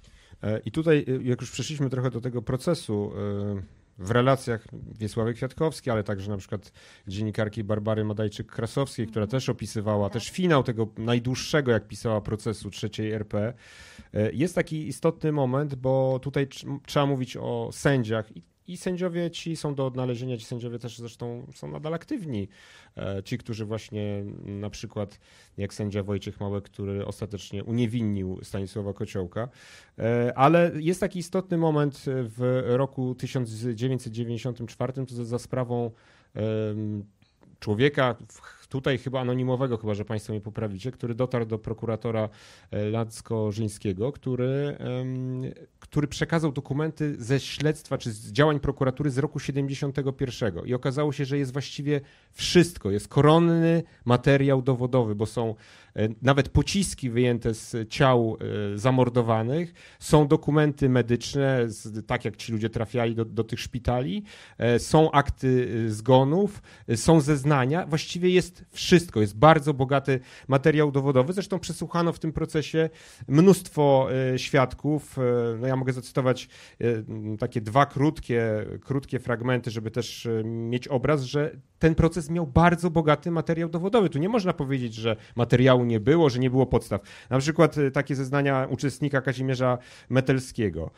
I tutaj, jak już przeszliśmy trochę do tego procesu w relacjach Wiesławy Kwiatkowskiej, ale także na przykład dziennikarki Barbary Madajczyk-Krasowskiej, która też opisywała też finał tego najdłuższego, jak pisała, procesu trzeciej R P. Jest taki istotny moment, bo tutaj trzeba mówić o sędziach. I sędziowie ci są do odnalezienia, ci sędziowie też zresztą są nadal aktywni. Ci, którzy właśnie na przykład jak sędzia Wojciech Małek, który ostatecznie uniewinnił Stanisława Kociołka. Ale jest taki istotny moment w roku tysiąc dziewięćset dziewięćdziesiątym czwartym, to za sprawą człowieka, tutaj chyba anonimowego, chyba że państwo mnie poprawicie, który dotarł do prokuratora Lacko-Żyńskiego, który, który przekazał dokumenty ze śledztwa czy z działań prokuratury z roku siedemdziesiątego pierwszego i okazało się, że jest właściwie wszystko, jest koronny materiał dowodowy, bo są nawet pociski wyjęte z ciał zamordowanych, są dokumenty medyczne, tak jak ci ludzie trafiali do, do tych szpitali, są akty zgonów, są zeznania, właściwie jest wszystko, jest bardzo bogaty materiał dowodowy, zresztą przesłuchano w tym procesie mnóstwo świadków, no ja mogę zacytować takie dwa krótkie, krótkie fragmenty, żeby też mieć obraz, że ten proces miał bardzo bogaty materiał dowodowy. Tu nie można powiedzieć, że materiału nie było, że nie było podstaw. Na przykład takie zeznania uczestnika Kazimierza Metelskiego.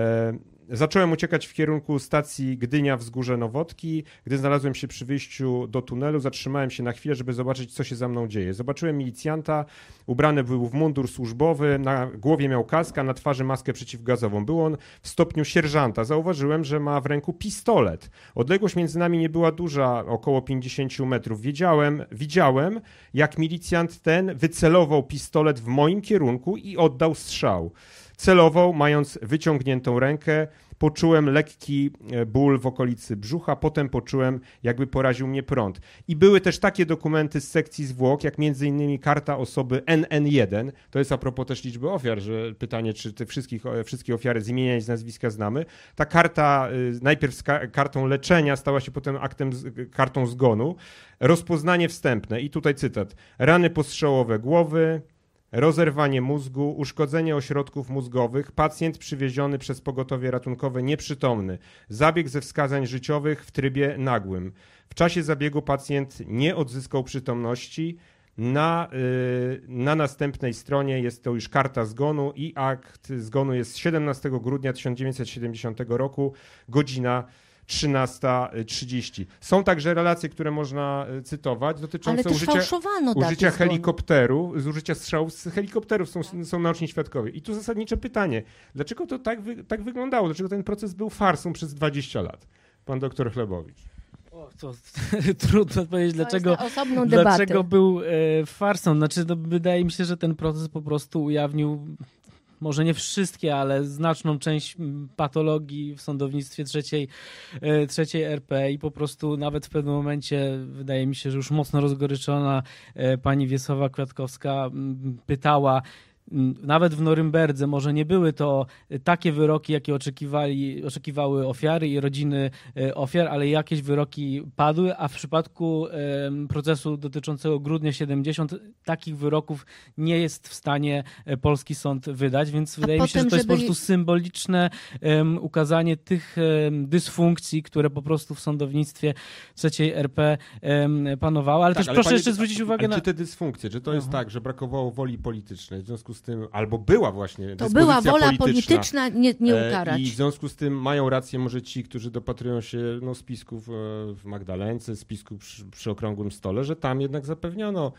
Zacząłem uciekać w kierunku stacji Gdynia-Wzgórze Nowotki. Gdy znalazłem się przy wyjściu do tunelu, zatrzymałem się na chwilę, żeby zobaczyć, co się za mną dzieje. Zobaczyłem milicjanta, ubrany był w mundur służbowy, na głowie miał kask, a na twarzy maskę przeciwgazową. Był on w stopniu sierżanta. Zauważyłem, że ma w ręku pistolet. Odległość między nami nie była duża, około pięćdziesiąt metrów. Wiedziałem, widziałem, jak milicjant ten wycelował pistolet w moim kierunku i oddał strzał. Celował, mając wyciągniętą rękę, poczułem lekki ból w okolicy brzucha, potem poczułem, jakby poraził mnie prąd. I były też takie dokumenty z sekcji zwłok, jak między innymi karta osoby N N jeden, to jest a propos też liczby ofiar, że pytanie, czy te wszystkich, wszystkie ofiary z imienia i z nazwiska znamy. Ta karta najpierw z kartą leczenia stała się potem aktem, kartą zgonu. Rozpoznanie wstępne i tutaj cytat. Rany postrzałowe głowy, rozerwanie mózgu, uszkodzenie ośrodków mózgowych, pacjent przywieziony przez pogotowie ratunkowe nieprzytomny, zabieg ze wskazań życiowych w trybie nagłym. W czasie zabiegu pacjent nie odzyskał przytomności. Na, yy, na następnej stronie jest to już karta zgonu i akt zgonu jest z siedemnastego grudnia tysiąc dziewięćset siedemdziesiątego roku, godzina trzynasta trzydzieści. Są także relacje, które można cytować, dotyczące Ale użycia, użycia helikopteru, z użycia strzałów z helikopterów, są, są naoczni świadkowie. I tu zasadnicze pytanie, dlaczego to tak, wy, tak wyglądało? Dlaczego ten proces był farsą przez dwadzieścia lat? Pan doktor Chlebowicz. O, to trudno powiedzieć, dlaczego, dlaczego był e, farsą. Znaczy, no, wydaje mi się, że ten proces po prostu ujawnił może nie wszystkie, ale znaczną część patologii w sądownictwie trzeciej, trzeciej R P i po prostu nawet w pewnym momencie wydaje mi się, że już mocno rozgoryczona pani Wiesława Kwiatkowska pytała, nawet w Norymberdze może nie były to takie wyroki, jakie oczekiwali, oczekiwały ofiary i rodziny ofiar, ale jakieś wyroki padły, a w przypadku procesu dotyczącego grudnia siedemdziesiątego takich wyroków nie jest w stanie polski sąd wydać, więc a wydaje potem, mi się, że to jest żeby... po prostu symboliczne um, ukazanie tych um, dysfunkcji, które po prostu w sądownictwie trzeciej R P um, panowały, ale tak, też ale proszę jeszcze zwrócić uwagę na... Czy te dysfunkcje, czy to jest Aha. tak, że brakowało woli politycznej, w związku z tym, albo była właśnie to była wola polityczna, polityczna nie, nie ukarać. I w związku z tym mają rację może ci, którzy dopatrują się no, spisków w Magdalence, spisków przy, przy okrągłym stole, że tam jednak zapewniono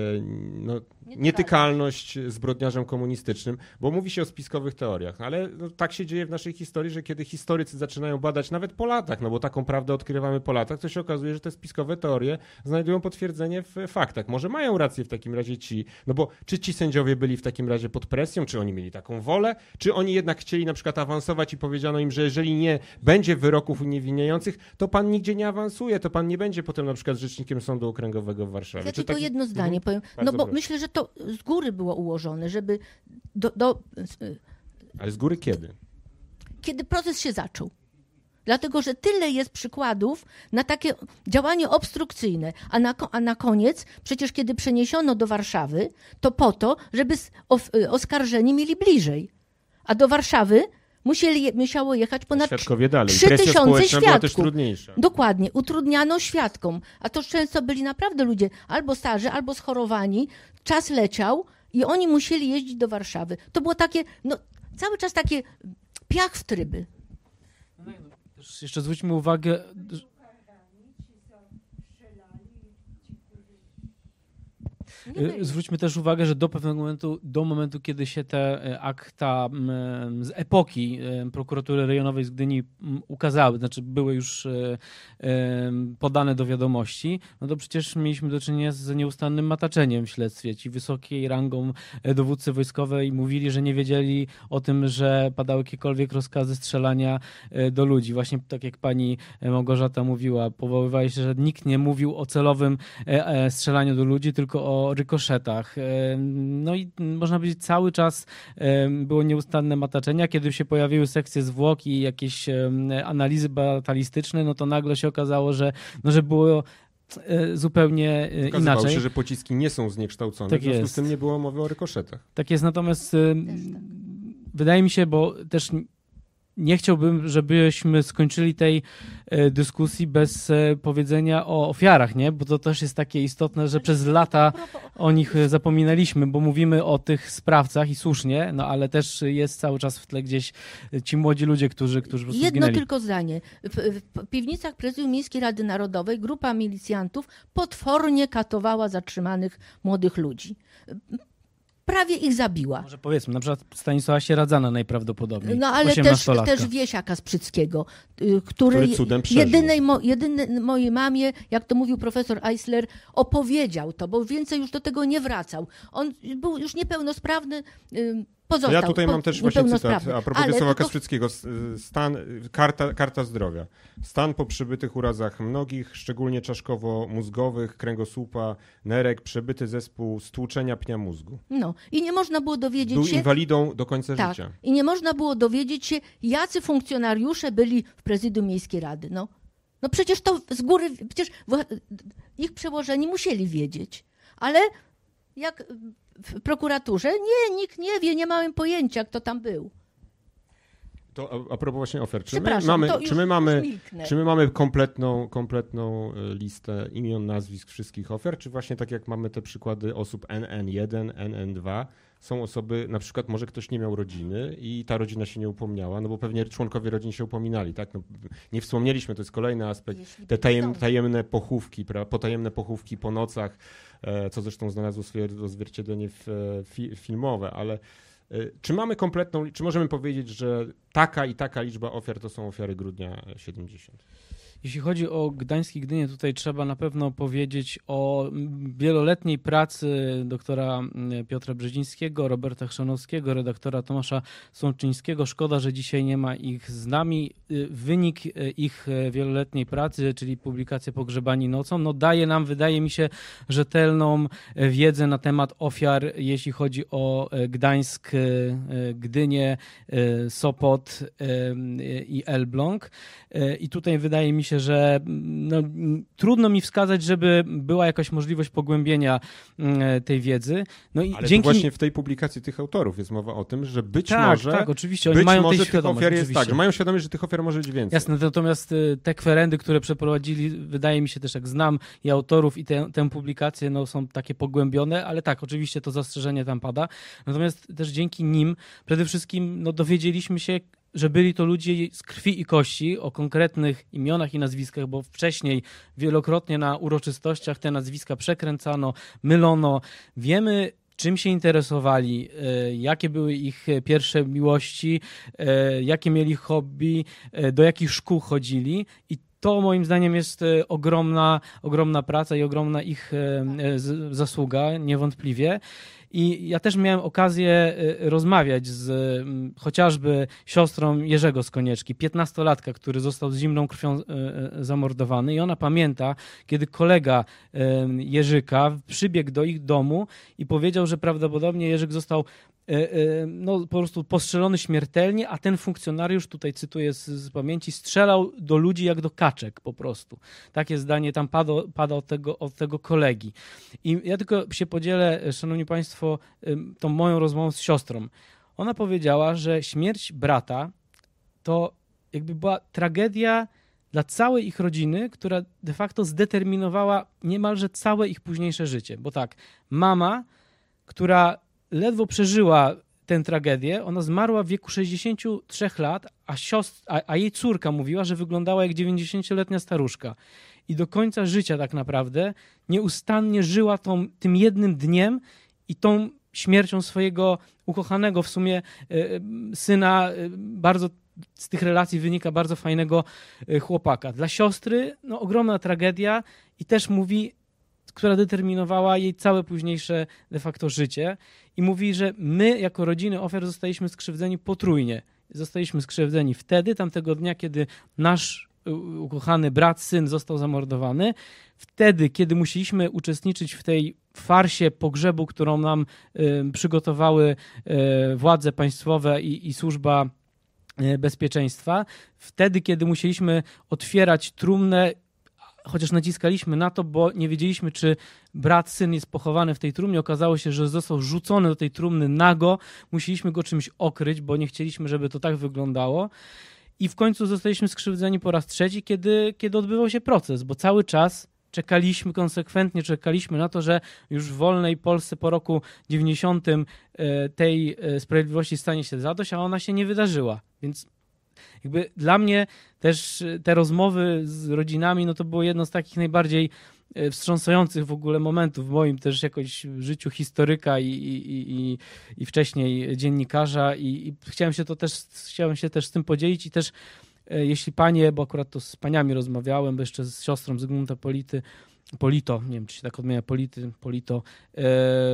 no, nietykalność zbrodniarzom komunistycznym, bo mówi się o spiskowych teoriach, no, ale no, tak się dzieje w naszej historii, że kiedy historycy zaczynają badać nawet po latach, no bo taką prawdę odkrywamy po latach, to się okazuje, że te spiskowe teorie znajdują potwierdzenie w faktach. Może mają rację w takim razie ci, no bo czy ci sędziowie byli w takim razie pod presją, czy oni mieli taką wolę, czy oni jednak chcieli na przykład awansować i powiedziano im, że jeżeli nie będzie wyroków uniewinniających, to pan nigdzie nie awansuje, to pan nie będzie potem na przykład rzecznikiem Sądu Okręgowego w Warszawie. Ja czy tylko tak... jedno zdanie mhm. powiem, no Bardzo bo proszę. myślę, że to z góry było ułożone, żeby do... do... Ale z góry kiedy? Kiedy proces się zaczął. Dlatego, że tyle jest przykładów na takie działanie obstrukcyjne, a na, a na koniec, przecież kiedy przeniesiono do Warszawy, to po to, żeby oskarżeni mieli bliżej. A do Warszawy musieli, musiało jechać ponad trzy tysiące świadków. Była też trudniejsza. Dokładnie, utrudniano świadkom. A to często byli naprawdę ludzie albo starzy, albo schorowani. Czas leciał i oni musieli jeździć do Warszawy. To było takie, no cały czas takie piach w tryby. Jeszcze zwróćmy uwagę... Zwróćmy też uwagę, że do pewnego momentu, do momentu, kiedy się te akta z epoki prokuratury rejonowej z Gdyni ukazały, znaczy były już podane do wiadomości, no to przecież mieliśmy do czynienia z nieustannym mataczeniem w śledztwie. Ci wysokiej rangą dowódcy wojskowej mówili, że nie wiedzieli o tym, że padały jakiekolwiek rozkazy strzelania do ludzi. Właśnie tak jak pani Małgorzata mówiła, powoływała się, że nikt nie mówił o celowym strzelaniu do ludzi, tylko o rykoszetach. No i można powiedzieć, cały czas było nieustanne mataczenia. Kiedy się pojawiły sekcje zwłok i jakieś analizy batalistyczne, no to nagle się okazało, że, no, że było zupełnie Okazywało inaczej. się, że pociski nie są zniekształcone, Tak w związku jest. z tym nie było mowy o rykoszetach. Tak jest, natomiast wydaje mi się, bo też nie chciałbym, żebyśmy skończyli tej dyskusji bez powiedzenia o ofiarach, nie? Bo to też jest takie istotne, że przez lata o nich zapominaliśmy, bo mówimy o tych sprawcach i słusznie, no ale też jest cały czas w tle gdzieś ci młodzi ludzie, którzy, którzy po prostu Jedno zginęli. tylko zdanie. W, w piwnicach Prezydium Miejskiej Rady Narodowej grupa milicjantów potwornie katowała zatrzymanych młodych ludzi. Prawie ich zabiła. Może powiedzmy, na przykład Stanisława Sieradzana najprawdopodobniej, No ale też, osiemnastolatka. też Wiesia Kasprzyckiego, który, Który cudem przeżył. jedynej, mo, jedynej mojej mamie, jak to mówił profesor Eisler, opowiedział to, bo więcej już do tego nie wracał. On był już niepełnosprawny, pozostał. Ja tutaj mam też właśnie cytat a propos Wiesława tylko... Kasprzyckiego. Stan, karta, karta zdrowia. Stan po przybytych urazach mnogich, szczególnie czaszkowo-mózgowych, kręgosłupa, nerek, przebyty zespół stłuczenia pnia mózgu. No i nie można było dowiedzieć Był się... inwalidą do końca tak, życia. I nie można było dowiedzieć się, jacy funkcjonariusze byli w Prezydium Miejskiej Rady. No, no przecież to z góry, przecież ich przełożeni musieli wiedzieć. Ale jak w prokuraturze, nie, nikt nie wie, nie mamy pojęcia, kto tam był. To a, a propos właśnie ofiar. Czy my Przepraszam, mamy, to czy już- my mamy, już milknę. czy my mamy kompletną, kompletną e, listę imion, nazwisk wszystkich ofiar, czy właśnie tak jak mamy te przykłady osób N N jeden, N N dwa, są osoby, na przykład może ktoś nie miał rodziny i ta rodzina się nie upomniała, no bo pewnie członkowie rodzin się upominali, tak? No, nie wspomnieliśmy, to jest kolejny aspekt, Jeśli te tajem, są. tajemne pochówki, pra, potajemne pochówki po nocach, e, co zresztą znalazło swoje odzwierciedlenie w, e, fi, filmowe, ale e, czy mamy kompletną, czy możemy powiedzieć, że taka i taka liczba ofiar to są ofiary grudnia siedemdziesiąt? Jeśli chodzi o Gdańsk i Gdynię, tutaj trzeba na pewno powiedzieć o wieloletniej pracy doktora Piotra Brzezińskiego, Roberta Chrzanowskiego, redaktora Tomasza Sączyńskiego. Szkoda, że dzisiaj nie ma ich z nami. Wynik ich wieloletniej pracy, czyli publikacja Pogrzebani nocą, no daje nam, wydaje mi się, rzetelną wiedzę na temat ofiar, jeśli chodzi o Gdańsk, Gdynię, Sopot i Elbląg. I tutaj wydaje mi się, że no, trudno mi wskazać, żeby była jakaś możliwość pogłębienia tej wiedzy. No i Ale dzięki... to właśnie w tej publikacji tych autorów jest mowa o tym, że być tak, może, tak, oczywiście. Oni być mają może tej tych świadomość, ofiar jest oczywiście. tak, że mają świadomość, że tych ofiar może być więcej. Jasne, natomiast te kwerendy, które przeprowadzili, wydaje mi się też, jak znam i autorów, i tę, tę publikację, no, są takie pogłębione, ale tak, oczywiście to zastrzeżenie tam pada. Natomiast też dzięki nim przede wszystkim no, dowiedzieliśmy się, że byli to ludzie z krwi i kości, o konkretnych imionach i nazwiskach, bo wcześniej wielokrotnie na uroczystościach te nazwiska przekręcano, mylono. Wiemy, czym się interesowali, jakie były ich pierwsze miłości, jakie mieli hobby, do jakich szkół chodzili i to moim zdaniem jest ogromna, ogromna praca i ogromna ich zasługa, niewątpliwie. I ja też miałem okazję rozmawiać z chociażby siostrą Jerzego z Konieczki, piętnastolatka, który został z zimną krwią zamordowany i ona pamięta, kiedy kolega Jerzyka przybiegł do ich domu i powiedział, że prawdopodobnie Jerzyk został no, po prostu postrzelony śmiertelnie, a ten funkcjonariusz, tutaj cytuję z, z pamięci, strzelał do ludzi jak do kaczek po prostu. Takie zdanie tam pada, pada od, tego, od tego kolegi. I ja tylko się podzielę, szanowni państwo, tą moją rozmową z siostrą. Ona powiedziała, że śmierć brata to jakby była tragedia dla całej ich rodziny, która de facto zdeterminowała niemalże całe ich późniejsze życie. Bo tak, mama, która ledwo przeżyła tę tragedię, ona zmarła w wieku sześćdziesięciu trzech lat, a, siostr, a, a jej córka mówiła, że wyglądała jak dziewięćdziesięcioletnia staruszka. I do końca życia tak naprawdę nieustannie żyła tą, tym jednym dniem i tą śmiercią swojego ukochanego w sumie y, syna. Y, bardzo z tych relacji wynika bardzo fajnego y, chłopaka. Dla siostry no, ogromna tragedia i też mówi, która determinowała jej całe późniejsze de facto życie. I mówi, że my jako rodziny ofiar zostaliśmy skrzywdzeni potrójnie. Zostaliśmy skrzywdzeni wtedy, tamtego dnia, kiedy nasz ukochany brat, syn został zamordowany. Wtedy, kiedy musieliśmy uczestniczyć w tej farsie pogrzebu, którą nam y, przygotowały y, władze państwowe i, i służba y, bezpieczeństwa. Wtedy, kiedy musieliśmy otwierać trumnę, chociaż naciskaliśmy na to, bo nie wiedzieliśmy, czy brat, syn jest pochowany w tej trumnie. Okazało się, że został rzucony do tej trumny nago. Musieliśmy go czymś okryć, bo nie chcieliśmy, żeby to tak wyglądało. I w końcu zostaliśmy skrzywdzeni po raz trzeci, kiedy, kiedy odbywał się proces, bo cały czas czekaliśmy, konsekwentnie czekaliśmy na to, że już w wolnej Polsce po roku dziewięćdziesiątym tej sprawiedliwości stanie się zadość, a ona się nie wydarzyła. Więc jakby dla mnie też te rozmowy z rodzinami, no to było jedno z takich najbardziej wstrząsających w ogóle momentów w moim też jakoś życiu historyka i, i, i, i wcześniej dziennikarza i, i chciałem się to też, chciałem się też z tym podzielić i też jeśli panie, bo akurat to z paniami rozmawiałem, bo jeszcze z siostrą Zygmunta Polity, Polito, nie wiem, czy się tak odmienia, Polity, Polito, yy,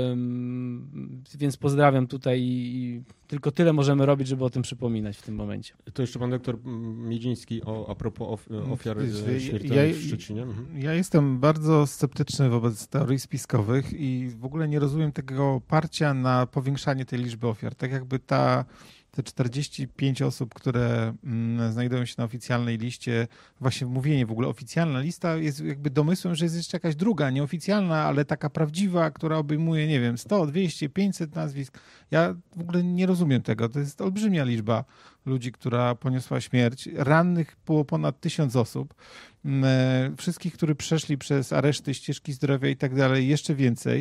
więc pozdrawiam tutaj i tylko tyle możemy robić, żeby o tym przypominać w tym momencie. To jeszcze pan doktor Miedziński o, a propos of, ofiar Wiesz, śmiertelnych ja, w Szczecinie. Mhm. Ja jestem bardzo sceptyczny wobec teorii spiskowych i w ogóle nie rozumiem tego oparcia na powiększanie tej liczby ofiar. Tak jakby ta te czterdzieści pięć osób, które mm, znajdują się na oficjalnej liście, właśnie mówienie w ogóle oficjalna lista jest jakby domysłem, że jest jeszcze jakaś druga, nieoficjalna, ale taka prawdziwa, która obejmuje, nie wiem, sto, dwieście, pięćset nazwisk. Ja w ogóle nie rozumiem tego. To jest olbrzymia liczba ludzi, która poniosła śmierć. Rannych było ponad tysiąc osób. Wszystkich, którzy przeszli przez areszty, ścieżki zdrowia i tak dalej, jeszcze więcej.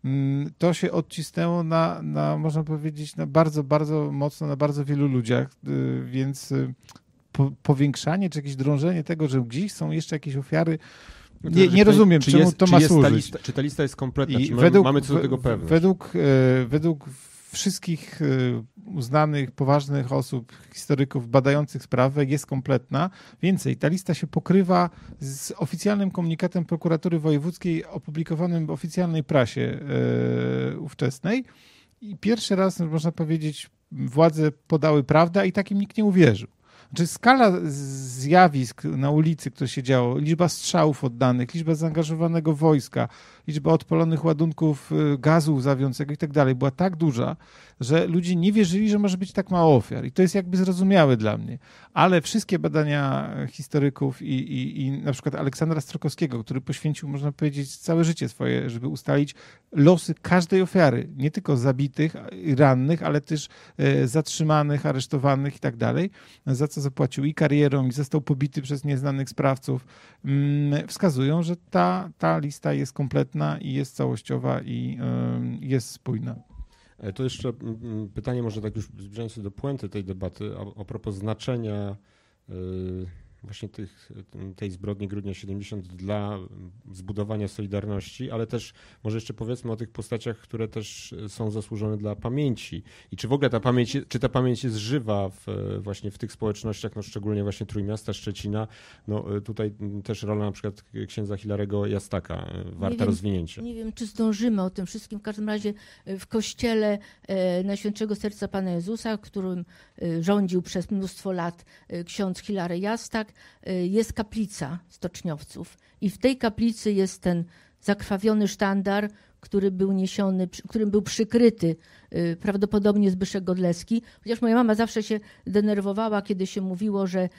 To się odcisnęło na, na, można powiedzieć, na bardzo, bardzo mocno, na bardzo wielu ludziach, więc po, powiększanie czy jakieś drążenie tego, że gdzieś są jeszcze jakieś ofiary, nie, nie rozumiem, czy czemu jest, to czy ma jest służyć. Ta lista, czy ta lista jest kompletna? I czy według, mamy co do tego pewność? Według, według wszystkich uznanych, poważnych osób, historyków badających sprawę jest kompletna. Więcej, ta lista się pokrywa z oficjalnym komunikatem prokuratury wojewódzkiej opublikowanym w oficjalnej prasie yy, ówczesnej i pierwszy raz, można powiedzieć, władze podały prawdę, a i takim nikt nie uwierzył. Znaczy skala zjawisk na ulicy, które się działo, liczba strzałów oddanych, liczba zaangażowanego wojska, liczba odpalonych ładunków gazu łzawiącego i tak dalej była tak duża, że ludzie nie wierzyli, że może być tak mało ofiar. I to jest jakby zrozumiałe dla mnie. Ale wszystkie badania historyków i, i, i na przykład Aleksandra Strokowskiego, który poświęcił, można powiedzieć, całe życie swoje, żeby ustalić losy każdej ofiary, nie tylko zabitych, rannych, ale też e, zatrzymanych, aresztowanych i tak dalej, za co zapłacił i karierą, i został pobity przez nieznanych sprawców, mm, wskazują, że ta, ta lista jest kompletna i jest całościowa i y, jest spójna. To jeszcze pytanie, może tak już zbliżając się do puenty tej debaty, a, a propos znaczenia y, właśnie tych, tej zbrodni grudnia siedemdziesiątego dla zbudowania Solidarności, ale też może jeszcze powiedzmy o tych postaciach, które też są zasłużone dla pamięci. I czy w ogóle ta pamięć, czy ta pamięć jest żywa w, właśnie w tych społecznościach, no szczególnie właśnie Trójmiasta, Szczecina. No tutaj też rola na przykład księdza Hilarego Jastaka warta nie wiem, rozwinięcia. Nie wiem, czy zdążymy o tym wszystkim. W każdym razie w kościele Najświętszego Serca Pana Jezusa, którym rządził przez mnóstwo lat ksiądz Hilary Jastak, jest kaplica stoczniowców i w tej kaplicy jest ten zakrwawiony sztandar, który był niesiony, którym był przykryty prawdopodobnie Zbyszek Godlewski, chociaż moja mama zawsze się denerwowała, kiedy się mówiło, że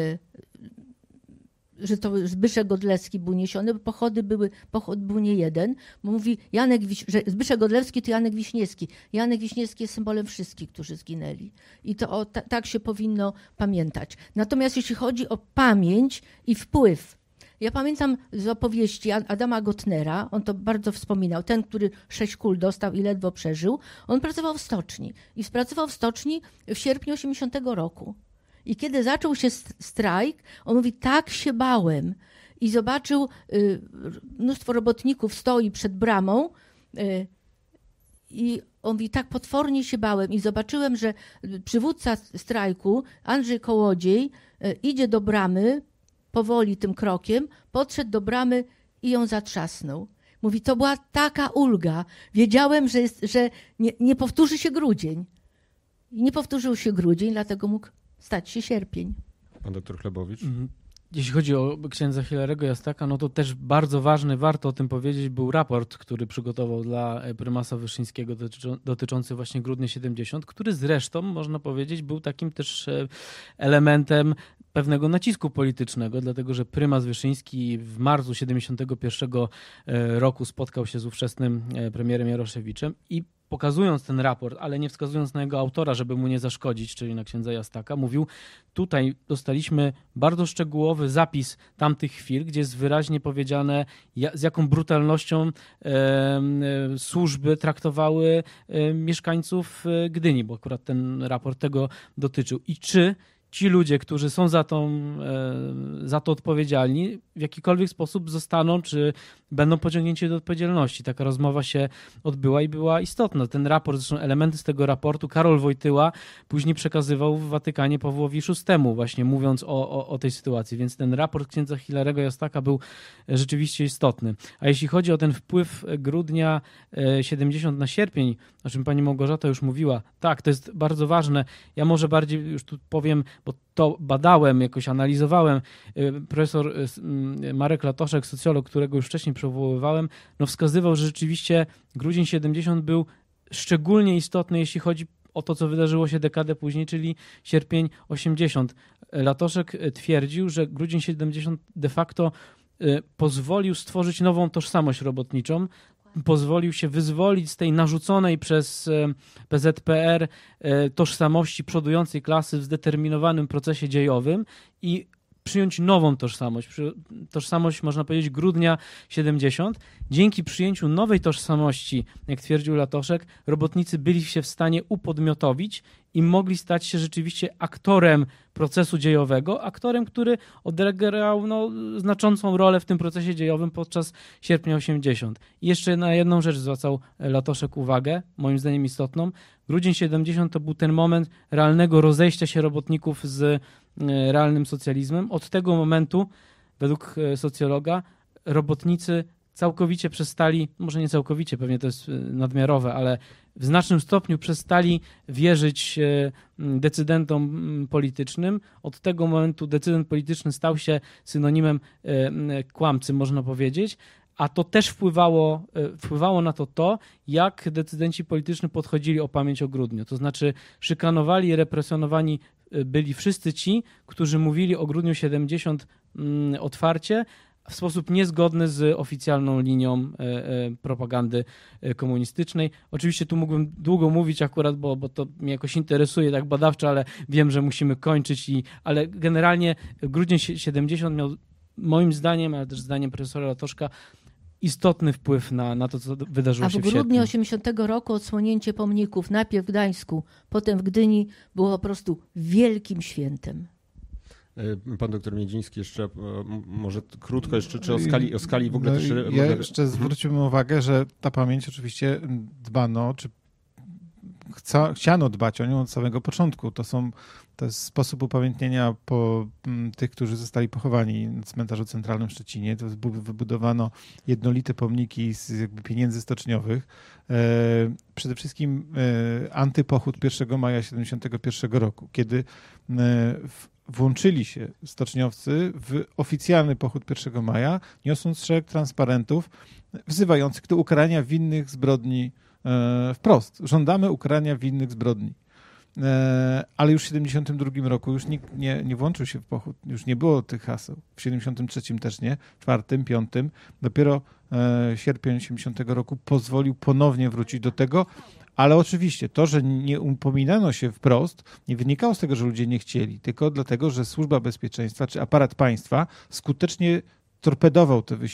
że to Zbyszek Godlewski był niesiony, bo pochody były, pochód był nie jeden, bo mówi Janek, że Zbyszek Godlewski to Janek Wiśniewski. Janek Wiśniewski jest symbolem wszystkich, którzy zginęli. I to o, ta, tak się powinno pamiętać. Natomiast jeśli chodzi o pamięć i wpływ, ja pamiętam z opowieści Adama Gotnera, on to bardzo wspominał, ten, który sześć kul dostał i ledwo przeżył, on pracował w stoczni i pracował w stoczni w sierpniu osiemdziesiątego roku. I kiedy zaczął się strajk, on mówi, tak się bałem. I zobaczył, y, mnóstwo robotników stoi przed bramą y, i on mówi, tak potwornie się bałem. I zobaczyłem, że przywódca strajku, Andrzej Kołodziej, y, idzie do bramy, powoli tym krokiem, podszedł do bramy i ją zatrzasnął. Mówi, to była taka ulga. Wiedziałem, że, jest, że nie, nie powtórzy się grudzień. I nie powtórzył się grudzień, dlatego mógł stać się sierpień. Pan doktor Chlebowicz? Mhm. Jeśli chodzi o księdza Hilarego Jastaka, no to też bardzo ważny, warto o tym powiedzieć, był raport, który przygotował dla prymasa Wyszyńskiego dotyczący właśnie grudnia siedemdziesiątego, który zresztą, można powiedzieć, był takim też elementem pewnego nacisku politycznego, dlatego że prymas Wyszyński w marcu siedemdziesiątego pierwszego roku spotkał się z ówczesnym premierem Jaroszewiczem i pokazując ten raport, ale nie wskazując na jego autora, żeby mu nie zaszkodzić, czyli na księdza Jastaka, mówił, tutaj dostaliśmy bardzo szczegółowy zapis tamtych chwil, gdzie jest wyraźnie powiedziane, z jaką brutalnością e, e, służby traktowały e, mieszkańców Gdyni, bo akurat ten raport tego dotyczył. I czy ci ludzie, którzy są za, tą, za to odpowiedzialni, w jakikolwiek sposób zostaną, czy będą pociągnięci do odpowiedzialności. Taka rozmowa się odbyła i była istotna. Ten raport, zresztą elementy z tego raportu Karol Wojtyła później przekazywał w Watykanie Pawłowi szóstemu, właśnie mówiąc o, o, o tej sytuacji. Więc ten raport księdza Hilarego Jastaka był rzeczywiście istotny. A jeśli chodzi o ten wpływ grudnia siedemdziesiątego na sierpień, o czym pani Małgorzata już mówiła, tak, to jest bardzo ważne. Ja może bardziej już tu powiem, bo to badałem, jakoś analizowałem. Profesor Marek Latoszek, socjolog, którego już wcześniej przywoływałem, no wskazywał, że rzeczywiście grudzień siedemdziesiąty był szczególnie istotny, jeśli chodzi o to, co wydarzyło się dekadę później, czyli sierpień osiemdziesiąty. Latoszek twierdził, że grudzień siedemdziesiąty de facto pozwolił stworzyć nową tożsamość robotniczą, pozwolił się wyzwolić z tej narzuconej przez P Z P R tożsamości przodującej klasy w zdeterminowanym procesie dziejowym i przyjąć nową tożsamość. Tożsamość, można powiedzieć, grudnia siedemdziesiątego. Dzięki przyjęciu nowej tożsamości, jak twierdził Latoszek, robotnicy byli się w stanie upodmiotowić i mogli stać się rzeczywiście aktorem procesu dziejowego, aktorem, który odegrał no, znaczącą rolę w tym procesie dziejowym podczas sierpnia osiemdziesiątego. I jeszcze na jedną rzecz zwracał Latoszek uwagę, moim zdaniem istotną. Grudzień siedemdziesiąty to był ten moment realnego rozejścia się robotników z realnym socjalizmem. Od tego momentu, według socjologa, robotnicy całkowicie przestali, może nie całkowicie, pewnie to jest nadmiarowe, ale w znacznym stopniu przestali wierzyć decydentom politycznym. Od tego momentu decydent polityczny stał się synonimem kłamcy, można powiedzieć, a to też wpływało, wpływało na to to, jak decydenci polityczni podchodzili o pamięć o grudniu. To znaczy szykanowali i represjonowani byli wszyscy ci, którzy mówili o grudniu siedemdziesiątym otwarcie, w sposób niezgodny z oficjalną linią propagandy komunistycznej. Oczywiście tu mógłbym długo mówić akurat, bo, bo to mnie jakoś interesuje tak badawczo, ale wiem, że musimy kończyć. I, ale generalnie grudzień siedemdziesiąty miał moim zdaniem, ale też zdaniem profesora Latoszka, istotny wpływ na, na to, co wydarzyło się w sierpniu. A w grudniu osiemdziesiątego roku odsłonięcie pomników najpierw w Gdańsku, potem w Gdyni było po prostu wielkim świętem. Pan doktor Miedziński jeszcze może krótko jeszcze, czy o skali, o skali w ogóle no, też... Ja jeszcze zwróciłbym uwagę, że ta pamięć oczywiście dbano, czy chca, chciano dbać o nią od samego początku. To są to jest sposób upamiętnienia po m, tych, którzy zostali pochowani na cmentarzu centralnym w Szczecinie. To wybudowano jednolite pomniki z jakby pieniędzy stoczniowych. E, przede wszystkim e, antypochód pierwszego maja siedemdziesiątego pierwszego roku, kiedy e, w, włączyli się stoczniowcy w oficjalny pochód pierwszego maja, niosąc szereg transparentów wzywających do ukarania winnych zbrodni e, wprost. Żądamy ukarania winnych zbrodni. E, ale już w siedemdziesiątym drugim roku już nikt nie, nie włączył się w pochód. Już nie było tych haseł. W siedemdziesiątym trzecim też nie. W czwartym, piątym. Dopiero e, sierpień osiemdziesiątego roku pozwolił ponownie wrócić do tego. Ale oczywiście to, że nie upominano się wprost, nie wynikało z tego, że ludzie nie chcieli, tylko dlatego, że Służba Bezpieczeństwa czy aparat państwa skutecznie torpedował te wysiłki.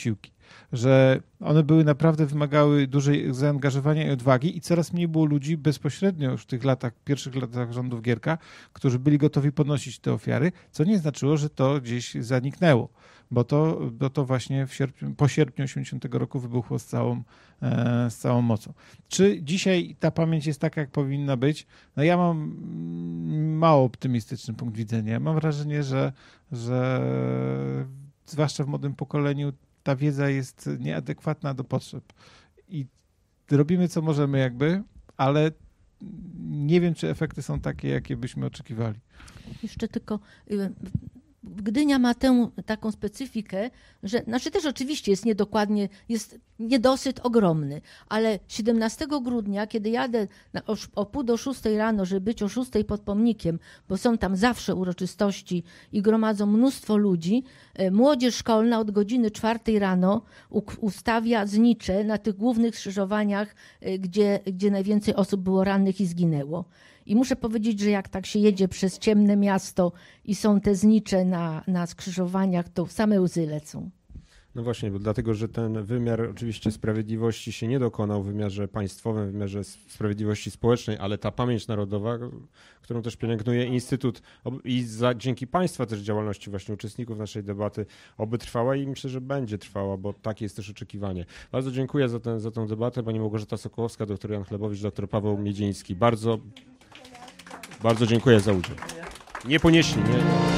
że one były naprawdę, wymagały dużej zaangażowania i odwagi i coraz mniej było ludzi bezpośrednio już w tych latach, pierwszych latach rządów Gierka, którzy byli gotowi ponosić te ofiary, co nie znaczyło, że to gdzieś zaniknęło, bo to, bo to właśnie w sierpniu, po sierpniu osiemdziesiątego roku wybuchło z całą, e, z całą mocą. Czy dzisiaj ta pamięć jest taka, jak powinna być? No ja mam mało optymistyczny punkt widzenia. Mam wrażenie, że, że zwłaszcza w młodym pokoleniu ta wiedza jest nieadekwatna do potrzeb. I robimy, co możemy jakby, ale nie wiem, czy efekty są takie, jakie byśmy oczekiwali. Jeszcze tylko... Gdynia ma tę taką specyfikę, że, znaczy też oczywiście jest niedokładnie, jest niedosyt ogromny, ale siedemnastego grudnia, kiedy jadę na, o, o pół do szóstej rano, żeby być o szóstej pod pomnikiem, bo są tam zawsze uroczystości i gromadzą mnóstwo ludzi, młodzież szkolna od godziny czwartej rano u, ustawia znicze na tych głównych skrzyżowaniach, gdzie, gdzie najwięcej osób było rannych i zginęło. I muszę powiedzieć, że jak tak się jedzie przez ciemne miasto i są te znicze na, na skrzyżowaniach, to same łzy lecą. No właśnie, bo dlatego, że ten wymiar oczywiście sprawiedliwości się nie dokonał w wymiarze państwowym, w wymiarze sprawiedliwości społecznej, ale ta pamięć narodowa, którą też pielęgnuje Instytut i za, dzięki Państwa też działalności właśnie uczestników naszej debaty, oby trwała i myślę, że będzie trwała, bo takie jest też oczekiwanie. Bardzo dziękuję za, ten, za tę debatę. Pani Małgorzata Sokołowska, doktor Jan Chlebowicz, doktor Paweł Miedziński. Bardzo, bardzo dziękuję za udział. Nie ponieśli, nie?